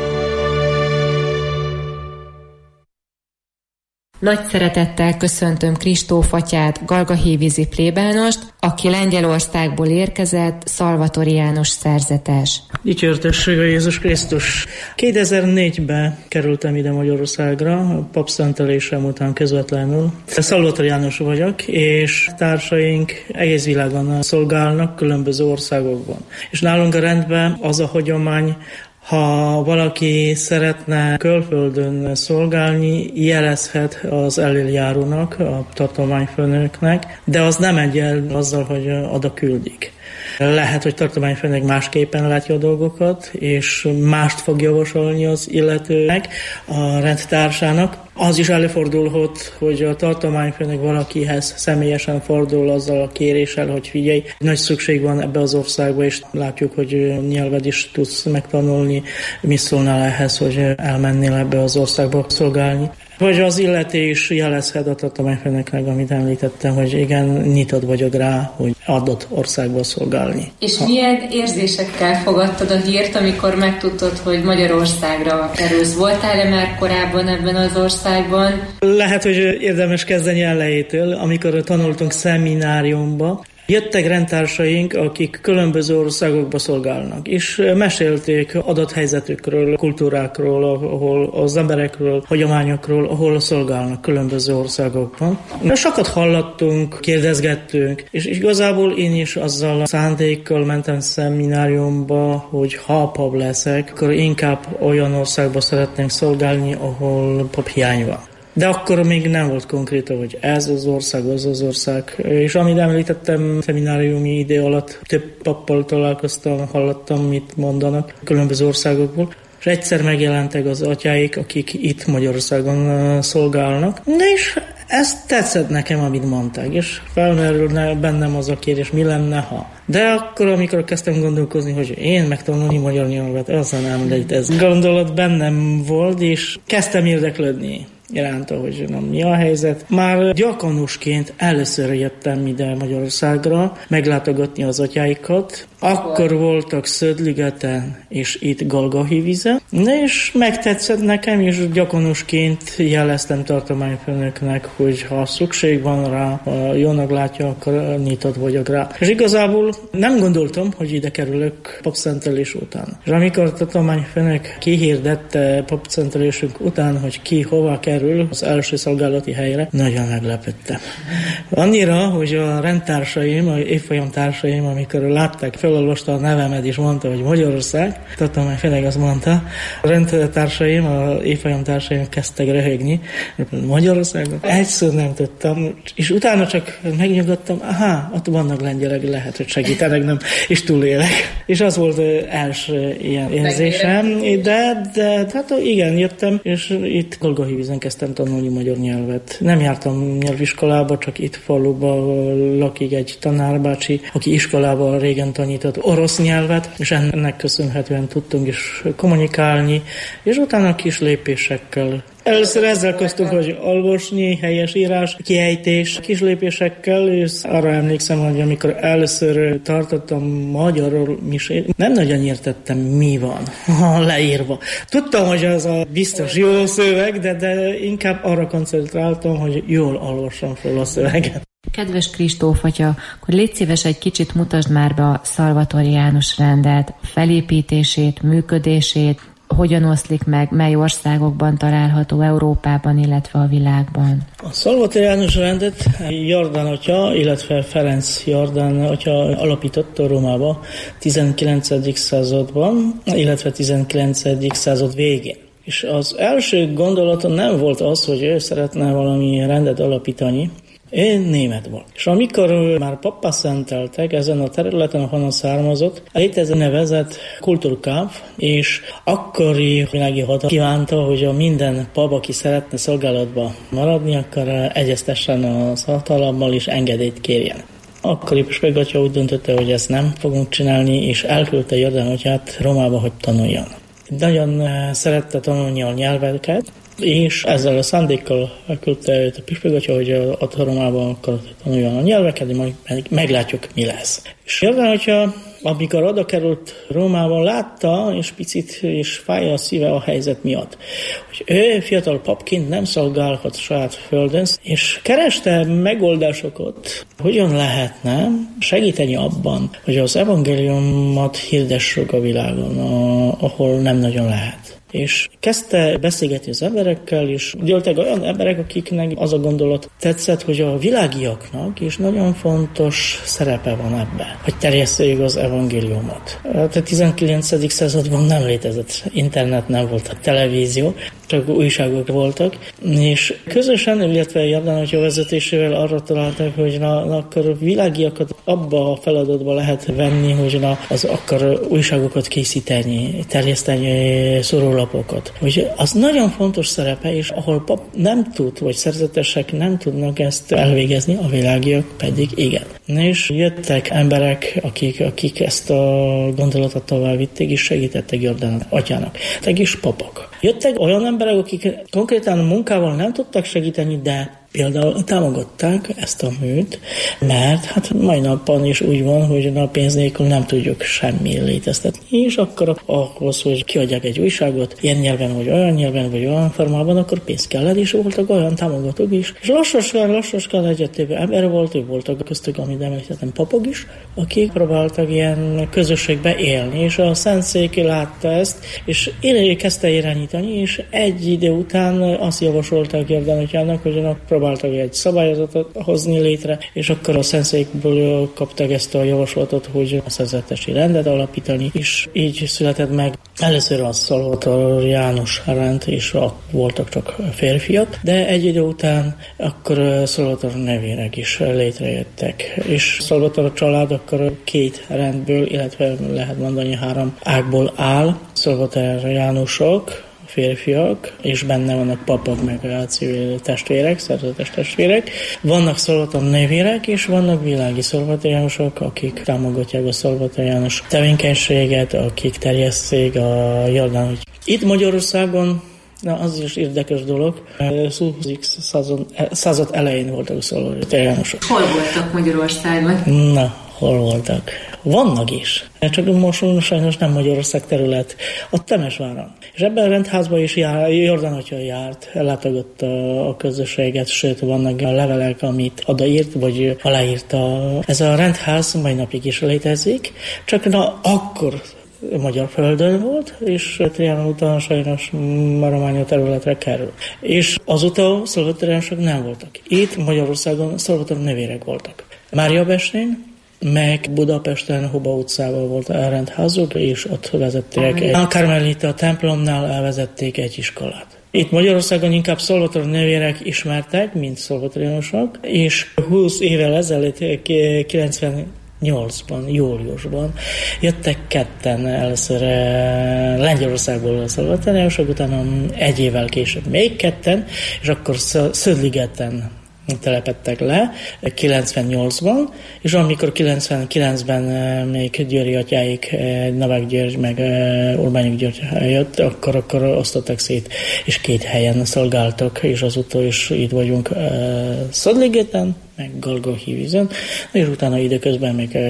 Nagy szeretettel köszöntöm Kristóf atyát, Galgahévízi plébánost, aki Lengyelországból érkezett, Szalvatori János szerzetes. Dicsértessék a Jézus Krisztus! 2004-ben kerültem ide Magyarországra, a papszentelésem után közvetlenül. Szalvatori János vagyok, és társaink egész világon szolgálnak, különböző országokban. És nálunk a rendben az a hagyomány, ha valaki szeretne külföldön szolgálni, jelezhet az elöljárónak, a tartományfőnöknek, de az nem egy el azzal, hogy oda küldik. Lehet, hogy tartományfőnök másképpen látja a dolgokat, és mást fog javasolni az illetőnek, a rendtársának. Az is előfordulhat, hogy a tartományfőnök valakihez személyesen fordul azzal a kéréssel, hogy figyelj, nagy szükség van ebbe az országba, és látjuk, hogy nyelved is tudsz megtanulni, mi szólnál ehhez, hogy elmennél ebbe az országba szolgálni. Vagy az illető is jelezhet a tartományfőnöknek, amit említettem, hogy igen, nyitott vagyok rá, hogy adott országba szolgálni. És milyen érzésekkel fogadtad a hírt, amikor megtudtad, hogy Magyarországra kerülsz? Voltál-e már korábban ebben az országban? Lehet, hogy érdemes kezdeni elejétől, amikor tanultunk szemináriumba. Jöttek rendtársaink, akik különböző országokba szolgálnak, és mesélték adathelyzetükről, kultúrákról, ahol az emberekről, hagyományokról, ahol szolgálnak különböző országokban. Sokat hallottunk, kérdezgettünk, és igazából én is azzal a szándékkal mentem szemináriumba, hogy ha pap leszek, akkor inkább olyan országba szeretnénk szolgálni, ahol pap hiány van. De akkor még nem volt konkrét, hogy ez az ország, az az ország. És amit említettem, szemináriumi idő alatt több pappal találkoztam, hallottam, mit mondanak különböző országokból. És egyszer megjelentek az atyáik, akik itt Magyarországon szolgálnak. És ez tetszett nekem, amit mondták, és felmerülne bennem az a kérdés, mi lenne, ha. De akkor, amikor kezdtem gondolkozni, hogy én megtanulni magyar nyelvet, aztán nem lett ez. Gondolat bennem volt, és kezdtem érdeklődni iránta, hogy mi a helyzet. Már diakonusként először jöttem ide Magyarországra meglátogatni az atyáikat. Akkor voltak Szödligeten és itt Galgahévízen, és megtetszett nekem, és diakonusként jeleztem tartományfőnöknek, hogy ha szükség van rá, ha jónak látja, akkor nyitott vagyok rá. És igazából nem gondoltam, hogy ide kerülök papszentelés után. És amikor a tartományfőnök kihirdette papszentelésünk után, hogy ki hova kerül az első szolgálati helyre, nagyon meglepődtem. Annyira, hogy a rendtársaim, a évfolyamtársaim, amikor látták, felolvasta a nevemet és mondta, hogy Magyarország, tartományfőnök azt mondta, a rendtársaim, a évfolyamtársaim kezdtek röhögni, Magyarországon. Egyszer nem tudtam, és utána csak megnyugodtam, ott vannak lengyelek, lehet, hogy segítenek, nem, és túlélek. És az volt első ilyen érzésem, de hát igen, jöttem, és itt Galgahévízen kezdtem tanulni magyar nyelvet. Nem jártam nyelviskolába, csak itt faluban lakik egy tanárbácsi, aki iskolában régen tanított orosz nyelvet, és ennek köszönhetően tudtunk is kommunikálni, és utána kis lépésekkel. Először ezzel kezdtünk, hogy olvasni, helyesírás, kiejtés, kis lépésekkel, és arra emlékszem, hogy amikor először tartottam magyarul misét, nem nagyon értettem, mi van leírva. Tudtam, hogy az a biztos jó szöveg, de inkább arra koncentráltam, hogy jól olvassam fel a szöveget. Kedves Kristóf atya, akkor légy szíves, egy kicsit mutasd már be a szalvatoriánus rendet, felépítését, működését, hogyan oszlik meg, mely országokban található Európában, illetve a világban? A szalvatoriánus rendet Jordán atya, illetve Ferenc Jordán atya alapította Rómába 19. században, illetve 19. század végén. És az első gondolata nem volt az, hogy ő szeretne valami rendet alapítani, én német volt. És amikor már pappá szenteltek ezen a területen, ahonnan származott, létező nevezett kultúrkáv, és akkori világi hatalom kívánta, hogy a minden pap, aki szeretne szolgálatba maradni, akkor egyeztessen az hatalommal és engedélyt kérjen. Akkori püspökatya úgy döntötte, hogy ezt nem fogunk csinálni, és elküldte Jordán atyát Rómába, hogy tanuljon. Nagyon szerette tanulni a nyelveket, és ezzel a szándékkal küldte őt a püspökatya, hogy a Rómában akar tanuljon a nyelveket, majd meglátjuk, mi lesz. És Jordán atya, amikor oda került Rómában, látta, és picit és fáj a szíve a helyzet miatt, hogy ő fiatal papként nem szolgálhat saját földön, és kereste megoldásokat, hogyan lehetne segíteni abban, hogy az evangéliumot hirdessük a világon, ahol nem nagyon lehet. És kezdte beszélgetni az emberekkel, és gyűltek olyan emberek, akiknek az a gondolat tetszett, hogy a világiaknak is nagyon fontos szerepe van ebben, hogy terjesszék az evangéliumot. A 19. században nem létezett internet, nem volt a televízió, csak újságok voltak, és közösen, illetve Jordán atya vezetésével arra találtak, hogy akkor világiakat abba a feladatba lehet venni, hogy az akar újságokat készíteni, terjeszteni, szorul honlapokat. Hogy az nagyon fontos szerepe, és ahol pap nem tud, vagy szerzetesek nem tudnak ezt elvégezni, a világiak pedig igen. És jöttek emberek, akik ezt a gondolatot tovább vitték, és segítettek Jordán atyának. És papok. Jöttek olyan emberek, akik konkrétan munkával nem tudtak segíteni, de például támogatták ezt a műt, mert hát mai napon is úgy van, hogy a pénz nélkül nem tudjuk semmi léteztetni, és akkor ahhoz, hogy kiadják egy újságot, ilyen nyelven, vagy olyan formában, akkor pénz kellett, és voltak olyan támogatók is. És lassan egyre több ember voltak köztük, amit említettem, papok is, akik próbáltak ilyen közösségbe élni, és a Szentszék látta ezt, és kezdte irányítani, és egy idő után azt javasolták Jordán atyának, hogy próbáltak egy szabályozatot hozni létre, és akkor a Szentszékből kaptak ezt a javaslatot, hogy a szerzetesi rendet alapítani, és így született meg először a Salvator János rend, és voltak csak férfiak, de egy idő után akkor Salvator nővérek is létrejöttek, és Salvator család akkor 2 rendből, illetve lehet mondani 3 ágból áll, Salvator Jánosok, férfiak, és benne vannak papok, meg a civil testvérek, szerzetes testvérek. Vannak Salvator nővérek, és vannak világi szolvatoriánusok, akik támogatják a szolvatoriánus tevékenységet, akik terjeszték a Jordán. Itt Magyarországon az is érdekes dolog. 20. század elején voltak a szolvatoriánusok. Hol voltak Magyarországon? Hol voltak? Vannak is. Csak most sajnos nem Magyarország terület. A Temesváron. És ebben a rendházban is Jordán atya járt, ellátogatta a közösséget, sőt vannak a levelek, amit odaírt, vagy aláírta. Ez a rendház mai napig is létezik, csak akkor magyar földön volt, és Trianon után sajnos Marománia területre kerül. És azóta szolvatoriánusok nem voltak. Itt Magyarországon szolvator nővérek voltak. Máriabestén, meg Budapesten, Huba utcában volt a rendházuk, és ott vezették a Karmelita templomnál elvezették egy iskolát. Itt Magyarországon inkább szolvator nővérek ismertek, mint szolvatoriánusok, és 20 évvel ezelőtt, 98-ban, júliusban jöttek 2 először Lengyelországból a szolvatoriánusok, utána egy évvel később még 2, és akkor Szödligeten telepettek le 98-ban, és amikor 99-ben még Győri atyáik, Novák György meg Urbányi György jött, akkor osztottak szét, és 2 helyen szolgáltak, és azóta is itt vagyunk Szödligeten, meg Galgóhívizen, és utána időközben még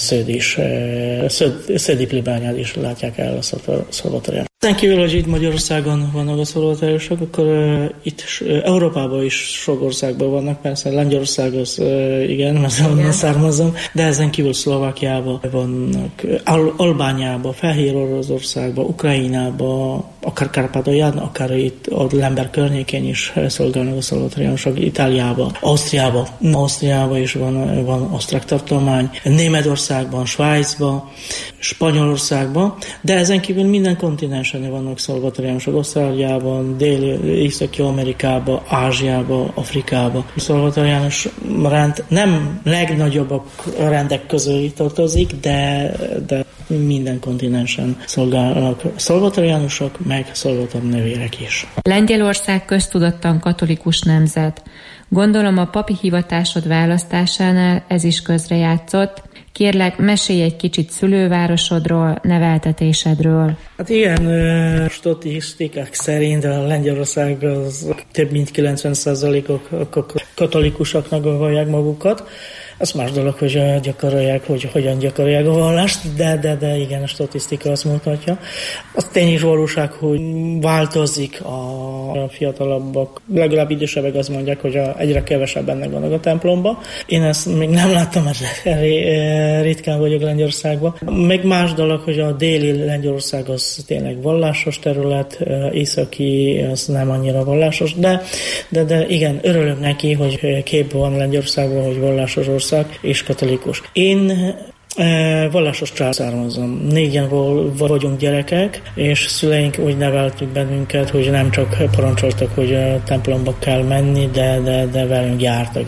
Szödi plébániát is látják el a szolvatoriánusok. Ezen kívül, hogy itt Magyarországon vannak a szolvatoriánusok, akkor itt Európában is sok országban vannak, persze Lengyelország az igen, mert onnan származom, de ezen kívül Szlovákiában vannak, Albániában, Fehér Oroszországban, Ukrajnában, akár Kárpátalján, akár itt a Lemberg környékén is szolgálnak a szolvatoriánusok, Itáliában, Ausztriában is van osztrák tartomány, Németországban, Svájcban, Spanyolországban, de ezen kívül minden kontinensen vannak szolvatoriánusok, Ausztráliában, Északi Amerikában, Ázsiában, Afrikában. A szolvatoriánus rend nem legnagyobbak rendek közül tartozik, de minden kontinensen szolgálnak szolvatoriánusok, meg szolvator nővérek is. Lengyelország köztudottan katolikus nemzet. Gondolom a papi hivatásod választásánál ez is közrejátszott. Kérlek, mesélj egy kicsit szülővárosodról, neveltetésedről. Hát igen, statisztikák szerint a Lengyelország az több mint 90%-ok katolikusoknak vallják magukat. Az más dolog, hogy gyakorolják, hogy hogyan gyakorolják a vallást, de igen, a statisztika azt mutatja. Az tény is valóság, hogy változik a fiatalabbak, legalább idősebbek azt mondják, hogy egyre kevesebb ennek vannak a templomba. Én ezt még nem láttam, mert ritkán vagyok Lengyelországban. Még más dolog, hogy a déli Lengyelország az tényleg vallásos terület, északi az nem annyira vallásos, de igen, örülök neki, hogy kép van Lengyelországban, hogy vallásos ország és katolikus. Én vallásos család származom. 4-en vagyunk gyerekek, és szüleink úgy neveltük bennünket, hogy nem csak parancsoltak, hogy a templomba kell menni, de velünk jártak is.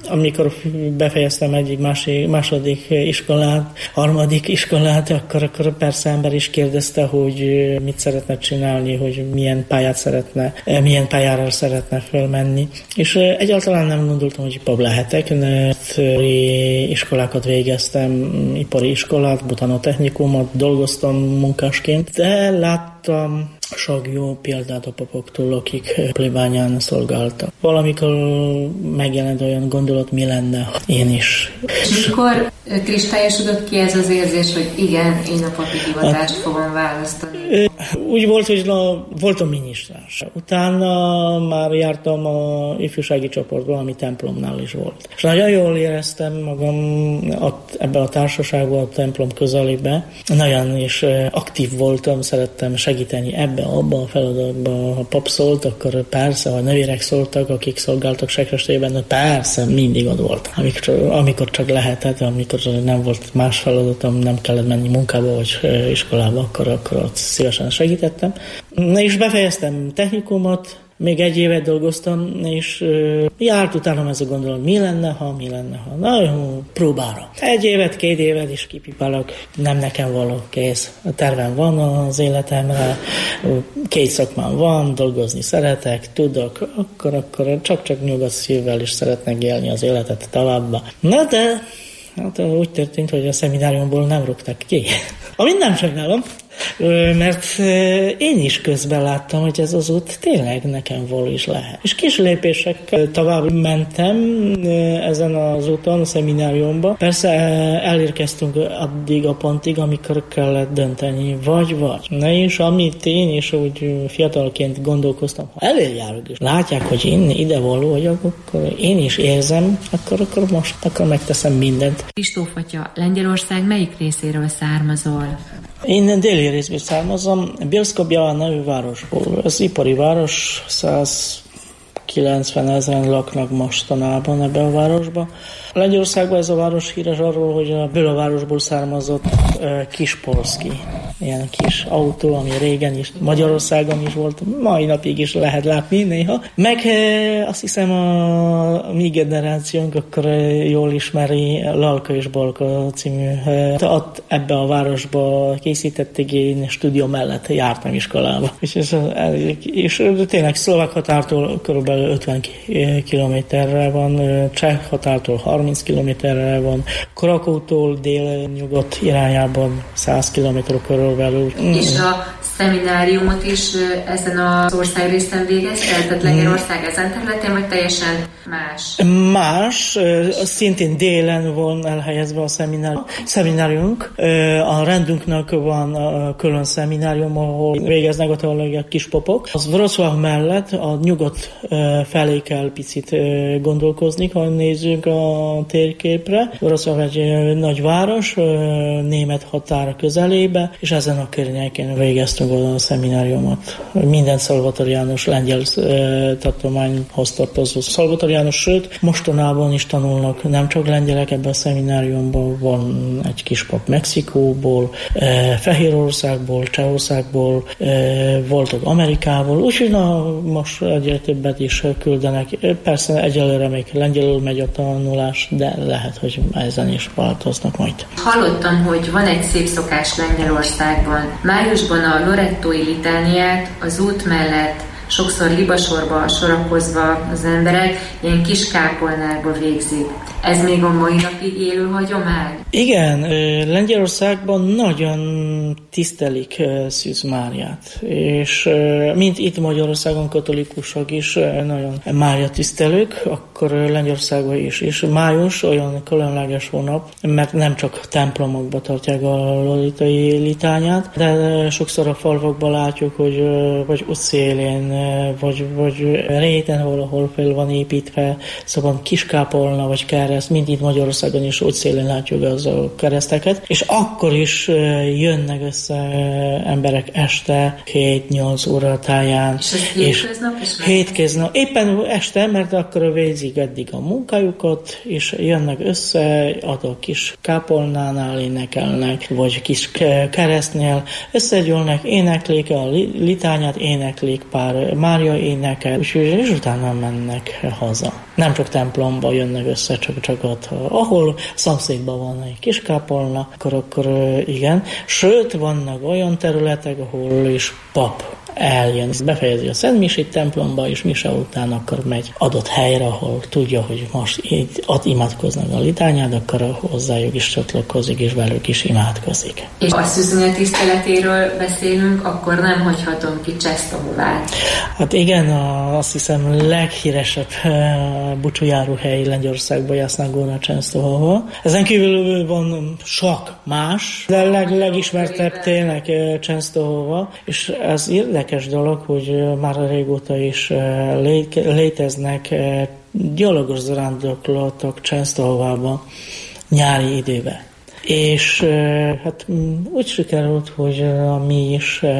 amikor befejeztem egyik második iskolát, harmadik iskolát, akkor persze ember is kérdezte, hogy mit szeretne csinálni, hogy milyen pályára szeretne felmenni. És egyáltalán nem gondoltam, hogy pap lehetek, mert iskolákat végeztem, ipari iskolát, botanotechnikumot, dolgoztam munkásként, de láttam sok jó példát a papoktól, akik plébányán szolgáltak. Valamikor megjelent olyan gondolat, mi lenne, ha én is. És akkor kristályosodott ki ez az érzés, hogy igen, én a papi hivatást fogom választani? Úgy volt, hogy voltam minisztráns. Utána már jártam a ifjúsági csoportba, ami templomnál is volt. És nagyon jól éreztem magam ebben a társaságban, a templom közelébe. Nagyon is aktív voltam, szerettem segíteni abban a feladatban. Ha pap szólt, akkor persze, ha nővérek szóltak, akik szolgáltak sekrestében, persze, mindig ott volt. Amikor csak lehetett, amikor nem volt más feladatom, nem kellett menni munkába vagy iskolába, akkor ott szívesen segítettem. És befejeztem technikumot, még egy évet dolgoztam, és járt utána ez a gondolat, mi lenne, ha. Na jó, próbára. 1 évet, 2 évet is kipipálok, nem nekem való, kész. A tervem van az életemre, 2 szakmám van, dolgozni szeretek, tudok, akkor csak nyugodt szívvel is szeretnek élni az életet tovább. Na de hát úgy történt, hogy a szemináriumból nem rúgtak ki. Amit nem sajnálom, mert én is közben láttam, hogy ez az út tényleg nekem való is lehet. És kis lépésekkel tovább mentem ezen az úton, a szemináriumba. Persze elérkeztünk addig a pontig, amikor kellett dönteni, vagy. Na és amit én is úgy fiatalként gondolkoztam, ha eljárok és látják, hogy én ide való vagyok, akkor én is érzem, akkor megteszem mindent. Kristóf atya, Lengyelország melyik részéről származol? Én déli részből származom, Bielsko-Biała nevű városból. Az ipari város, 190 000 laknak mostanában ebbe a városba. Lengyelországban ez a város híres arról, hogy ebből a városból származott Kispolszki, ilyen kis autó, ami régen is Magyarországon is volt, mai napig is lehet látni néha. Meg azt hiszem a mi generációnk akkor jól ismeri Lalka és Balka című. Ott ebbe a városba készítették, én stúdió mellett jártam iskolába. És tényleg szlovák határtól körülbelül 50 kilométerre van, cseh határtól 30 kilométerre van, Krakótól dél-nyugat irányában 100 kilométer körülbelül. És a szemináriumot is ezen az országrészen végezte? Tehát Lengyelország ezen területén, vagy teljesen más? Más, szintén délen van elhelyezve a szemináriumunk. A rendünknek van külön szeminárium, ahol végeznek a teológiai kispapok. Az Wrocław mellett a nyugat felé kell picit gondolkozni, ha nézzük a térképre. Wrocław egy nagy város, német határ közelébe, és ezen a környéken végeztünk a szemináriumot. Minden szalvatoriánus lengyel tartományhoz tartozó szalvatoriánus, sőt, mostanában is tanulnak nem csak lengyelek ebben a szemináriumban, van egy kispap Mexikóból, Fehérországból, Csehországból, voltak Amerikából, úgyhogy most egyre többet is küldenek. Persze egyelőre még lengyelül megy a tanulás, de lehet, hogy ezen is változnak majd. Hallottam, hogy van egy szép szokás Lengyelországban. Májusban a lorettói litániát az út mellett sokszor libasorba sorakozva az emberek ilyen kis kápolnákba végzik. Ez még a mai napig élő hagyomány? Igen, Lengyelországban nagyon tisztelik Szűz Máriát, és mint itt Magyarországon katolikusok is nagyon Mária tisztelők, akkor Lengyelországban is. És május olyan különleges hónap, mert nem csak templomokba tartják a loritai litányát, de sokszor a falvakban látjuk, hogy vagy utcélén, vagy réten valahol fel van építve, szóval kiskápolna vagy kert kereszt, mint itt Magyarországon is útszélén látjuk az a kereszteket, és akkor is jönnek össze emberek este 7-8 óra táján. És hétköznap is? Hétköznap. Éppen este, mert akkor végzik eddig a munkájukat, és jönnek össze, adok kis kápolnánál énekelnek, vagy kis keresztnél, összegyűlnek, éneklik a litányát, éneklik pár Mária énekel, és utána mennek haza. Nem csak templomba jönnek össze, csak ott, ahol szomszédban van egy kis kápolna, akkor igen. Sőt, vannak olyan területek, ahol is pap eljön, befejezi a szentmisét templomba, és mise után akkor megy adott helyre, ahol tudja, hogy most ott imádkoznak a litányát, akkor hozzájuk is csatlakozik, és velük is imádkozik. És a szűzőnyel tiszteletéről beszélünk, akkor nem hagyhatom ki Czestohovát. Hát igen, azt hiszem leghíresebb búcsújáróhely Lengyelországban Jasna Góra Czestohova. Ezen kívül van sok más, de legismertebb tényleg Czestohova, és ez érdekes dolog, hogy már régóta is léteznek gyalogos zarándoklatok Czestohovában nyári időben. És hát úgy sikerült, hogy mi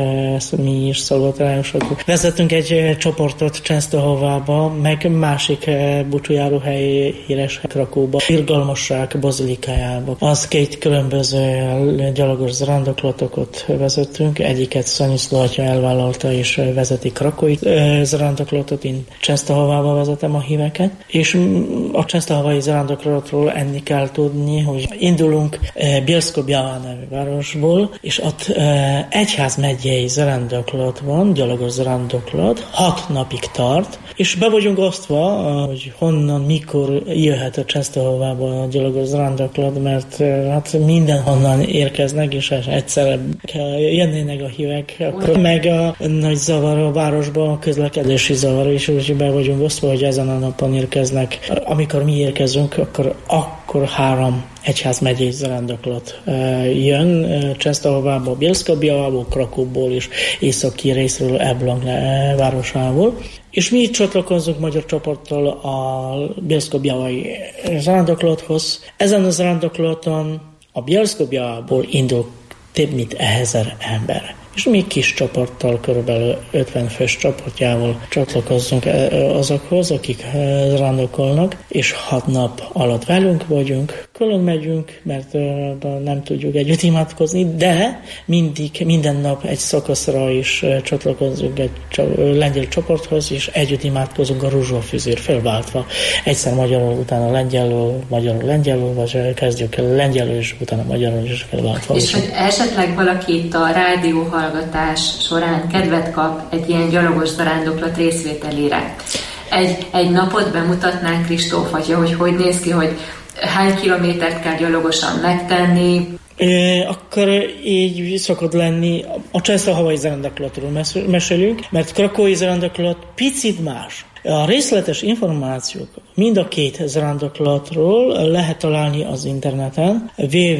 is szolgatályosok vezetünk egy csoportot Czestohovába, meg másik búcsújáróhely híres Krakóba, Irgalmasság bazilikájába. Az két különböző gyalogos zarándoklatokat vezetünk, egyiket Szanyiszló atya elvállalta és vezeti Krakói zarándoklatot, én Czestohovába vezetem a híveket, és a czestohovai zarándoklatról enni kell tudni, hogy indulunk Bielsko-Biała nevű városból, és ott egyházmegyei zarándoklat van, gyalogos zarándoklat, 6 napig tart, és be vagyunk osztva, hogy honnan, mikor jöhet a Czestohovába a gyalogos zarándoklat, mert hát mindenhonnan érkeznek, és egyszerre jönnének a hívek, akkor meg a nagy zavar a városban, a közlekedési zavar is, úgyhogy be vagyunk osztva, hogy ezen a napon érkeznek. Amikor mi érkezünk, akkor 3 egyházmegyei zarándoklat jön Czestohovából, Bielsko-Białából, Krakóból és északi részről Elbląg városából. És mi csatlakozunk magyar csoporttal a Bielsko-Białai zarándoklathoz. Ezen a zarándoklaton a Bielsko-Białából indul több mint 1000 ember. És mi kis csoporttal, körülbelül 50 fős csoportjával csatlakozzunk azokhoz, akik zarándokolnak, és 6 nap alatt velünk vagyunk, külön megyünk, mert nem tudjuk együtt imádkozni, de minden nap egy szakaszra is csatlakozunk egy lengyel csoporthoz, és együtt imádkozunk a ruzsófüzér felváltva. Egyszer magyarul, utána lengyelül, magyarul, vagy kezdjük el lengyelül, és utána magyarul is felváltva. És hogy esetleg valaki itt a rádió hallgatás során kedvet kap egy ilyen gyalogos zarándoklat részvételére. Egy napot bemutatnánk Kristóf atya, hogy néz ki, hogy hány kilométert kell gyalogosan megtenni. Akkor így szokott lenni, a Czestohovai zarándoklatról mesélünk, mert Krakói zarándoklat picit más. A részletes információk mind a két zarándoklatról lehet találni az interneten,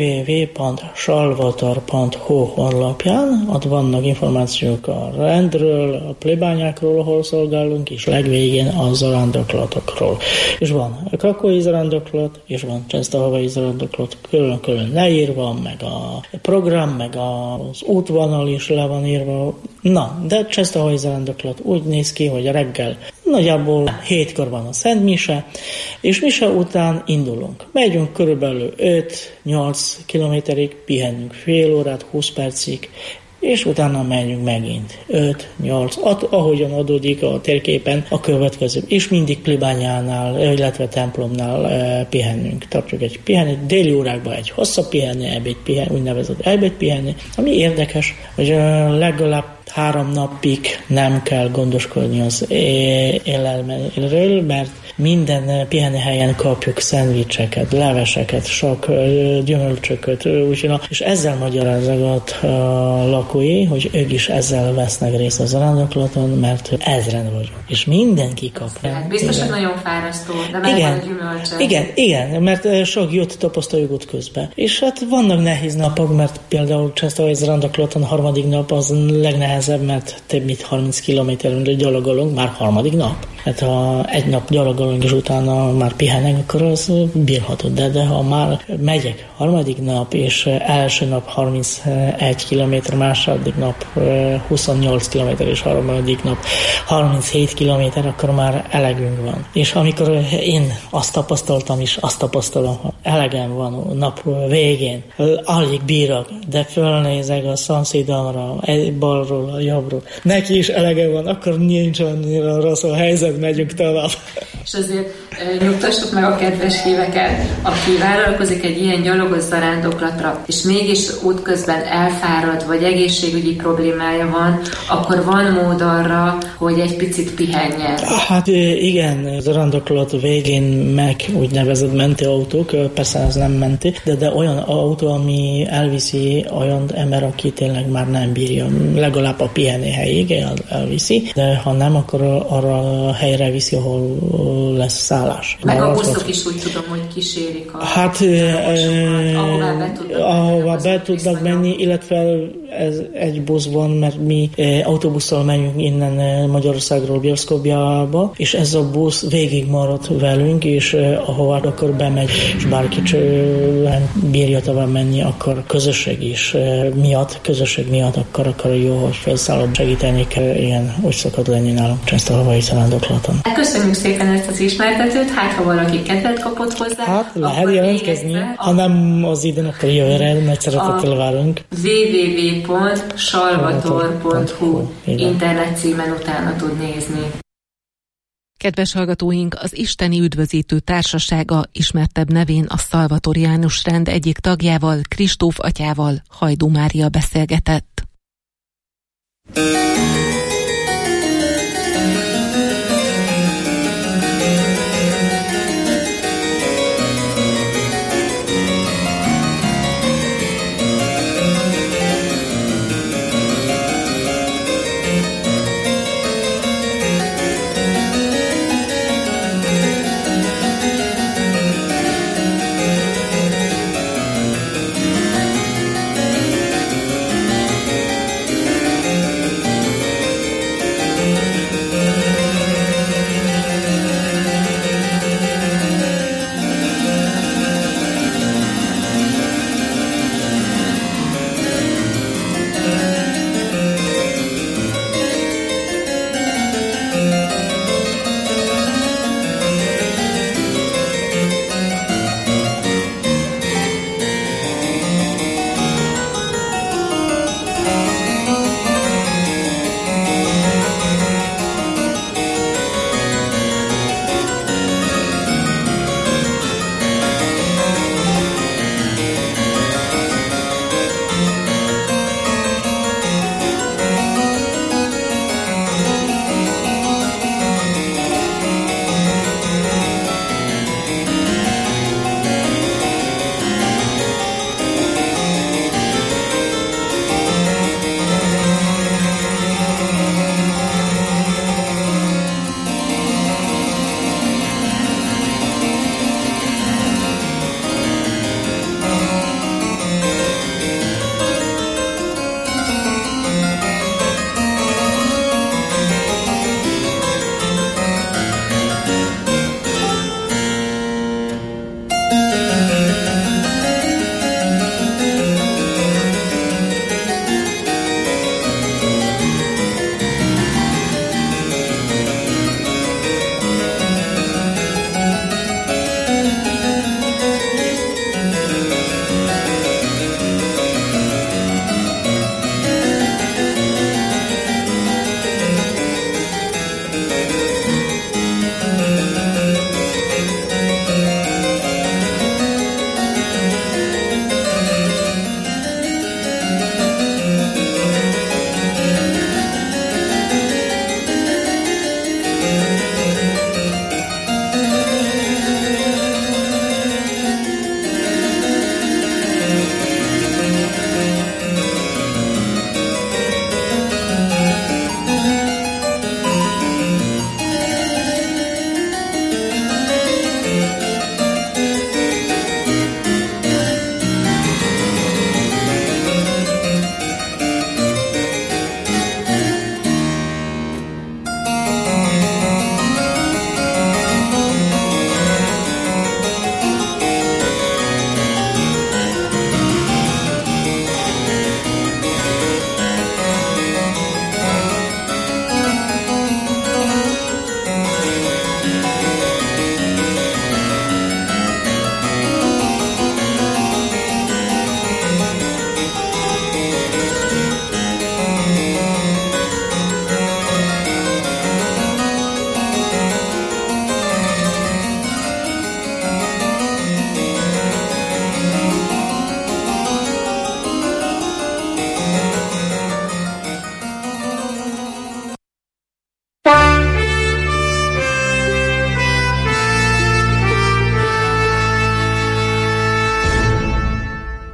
www.salvator.hu honlapján, ott vannak információk a rendről, a plébányákról, ahol szolgálunk, és legvégén a zarándoklatokról. És van a Krakói zarándoklat, és van Czestohovai zarándoklat, külön leírva, meg a program, meg az útvonal is le van írva. Na, de Czestohovai zarándoklat úgy néz ki, hogy reggel nagyjából 7-kor van a Szent Mise, és mise után indulunk. Megyünk körülbelül 5-8 kilométerig, pihenünk fél órát, 20 percig, és utána megyünk megint 5-8, ahogyan adódik a térképen a következő. És mindig plébányánál, illetve templomnál pihennünk. Tartjuk egy pihenőt, déli órákban egy hosszabb pihenő, úgynevezett ebédpihenő. Ami érdekes, hogy legalább 3 napig nem kell gondoskodni az élelmezésről, mert minden pihenőhelyen kapjuk szendvicseket, leveseket, sok gyümölcsöket, és ezzel magyarázott a lakói, hogy ők is ezzel vesznek részt a zarándoklaton, mert 1000 vagyunk, és mindenki kap. Biztos, hogy nagyon fárasztó, de megvan a gyümölcsök. Igen, mert sok jót tapasztaljuk ott közben. És hát vannak nehéz napok, mert például Czestohovai zarándoklaton a 3. nap az legnehezebb, mert több mint 30 kilométerről gyalogolunk már 3. nap. Hát ha egy nap gyalogolunk, és utána már pihenek, akkor az bírható. De ha már megyek harmadik nap, és első nap 31 km, második nap 28 km, és harmadik nap 37 km, akkor már elegünk van. És amikor én azt tapasztaltam, és azt tapasztalom, hogy elegem van a nap végén, alig bírok, de fölnézek a szomszédomra, balról, a jobbról, neki is elege van, akkor nincs annyira rossz a helyzet, megyünk tovább. És azért nyugtassuk meg a kedves híveket, aki vállalkozik egy ilyen gyalogos zarándoklatra, és mégis útközben elfárad, vagy egészségügyi problémája van, akkor van mód arra, hogy egy picit pihenjen. Hát igen, zarándoklat végén meg úgynevezett mentőautók, persze ez nem menti, de olyan autó, ami elviszi olyan ember, aki tényleg már nem bírja, legalább a pihenő helyig elviszi, de ha nem, akkor arra a helyre viszi, ahol lesz szállás. Meg a buszok is úgy tudom, hogy kísérik a... Hát, ahová be tudnak menni, illetve ez egy busz van, mert mi autóbusszal menjünk innen Magyarországról Bielsko-Białába, és ez a busz végig maradt velünk, és ahová akkor bemegy, és bárki bírja tovább menni, akkor közösség miatt akkor jó, hogy felszállod, segíteni kell, ilyen úgy szokott lenni nálunk ezt a havai zarándoklaton. Köszönjük szépen ezt az ismertetőt, hát ha valaki kedvet kapott hozzá, hát lehet jelentkezni, ha nem az idén, akkor jövőre, nagy szeretettel várunk. www.salvator.hu internet címen utána tud nézni. Kedves hallgatóink, az Isteni Üdvözítő Társasága ismertebb nevén a Szalvatoriánus rend egyik tagjával, Kristóf atyával, Hajdú Mária beszélgetett.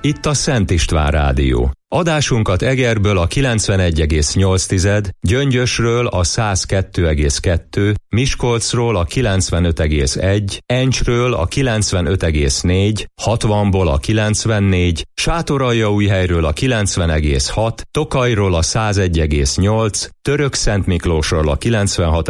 itt a Szent István Rádió. Adásunkat Egerből a 91,8, Gyöngyösről a 102,2, Miskolcról a 95,1, Encsről a 95,4, 60-ból a 94, Sátoraljaújhelyről a 90,6, Tokajról a 101,8, Törökszentmiklósról a 96,1,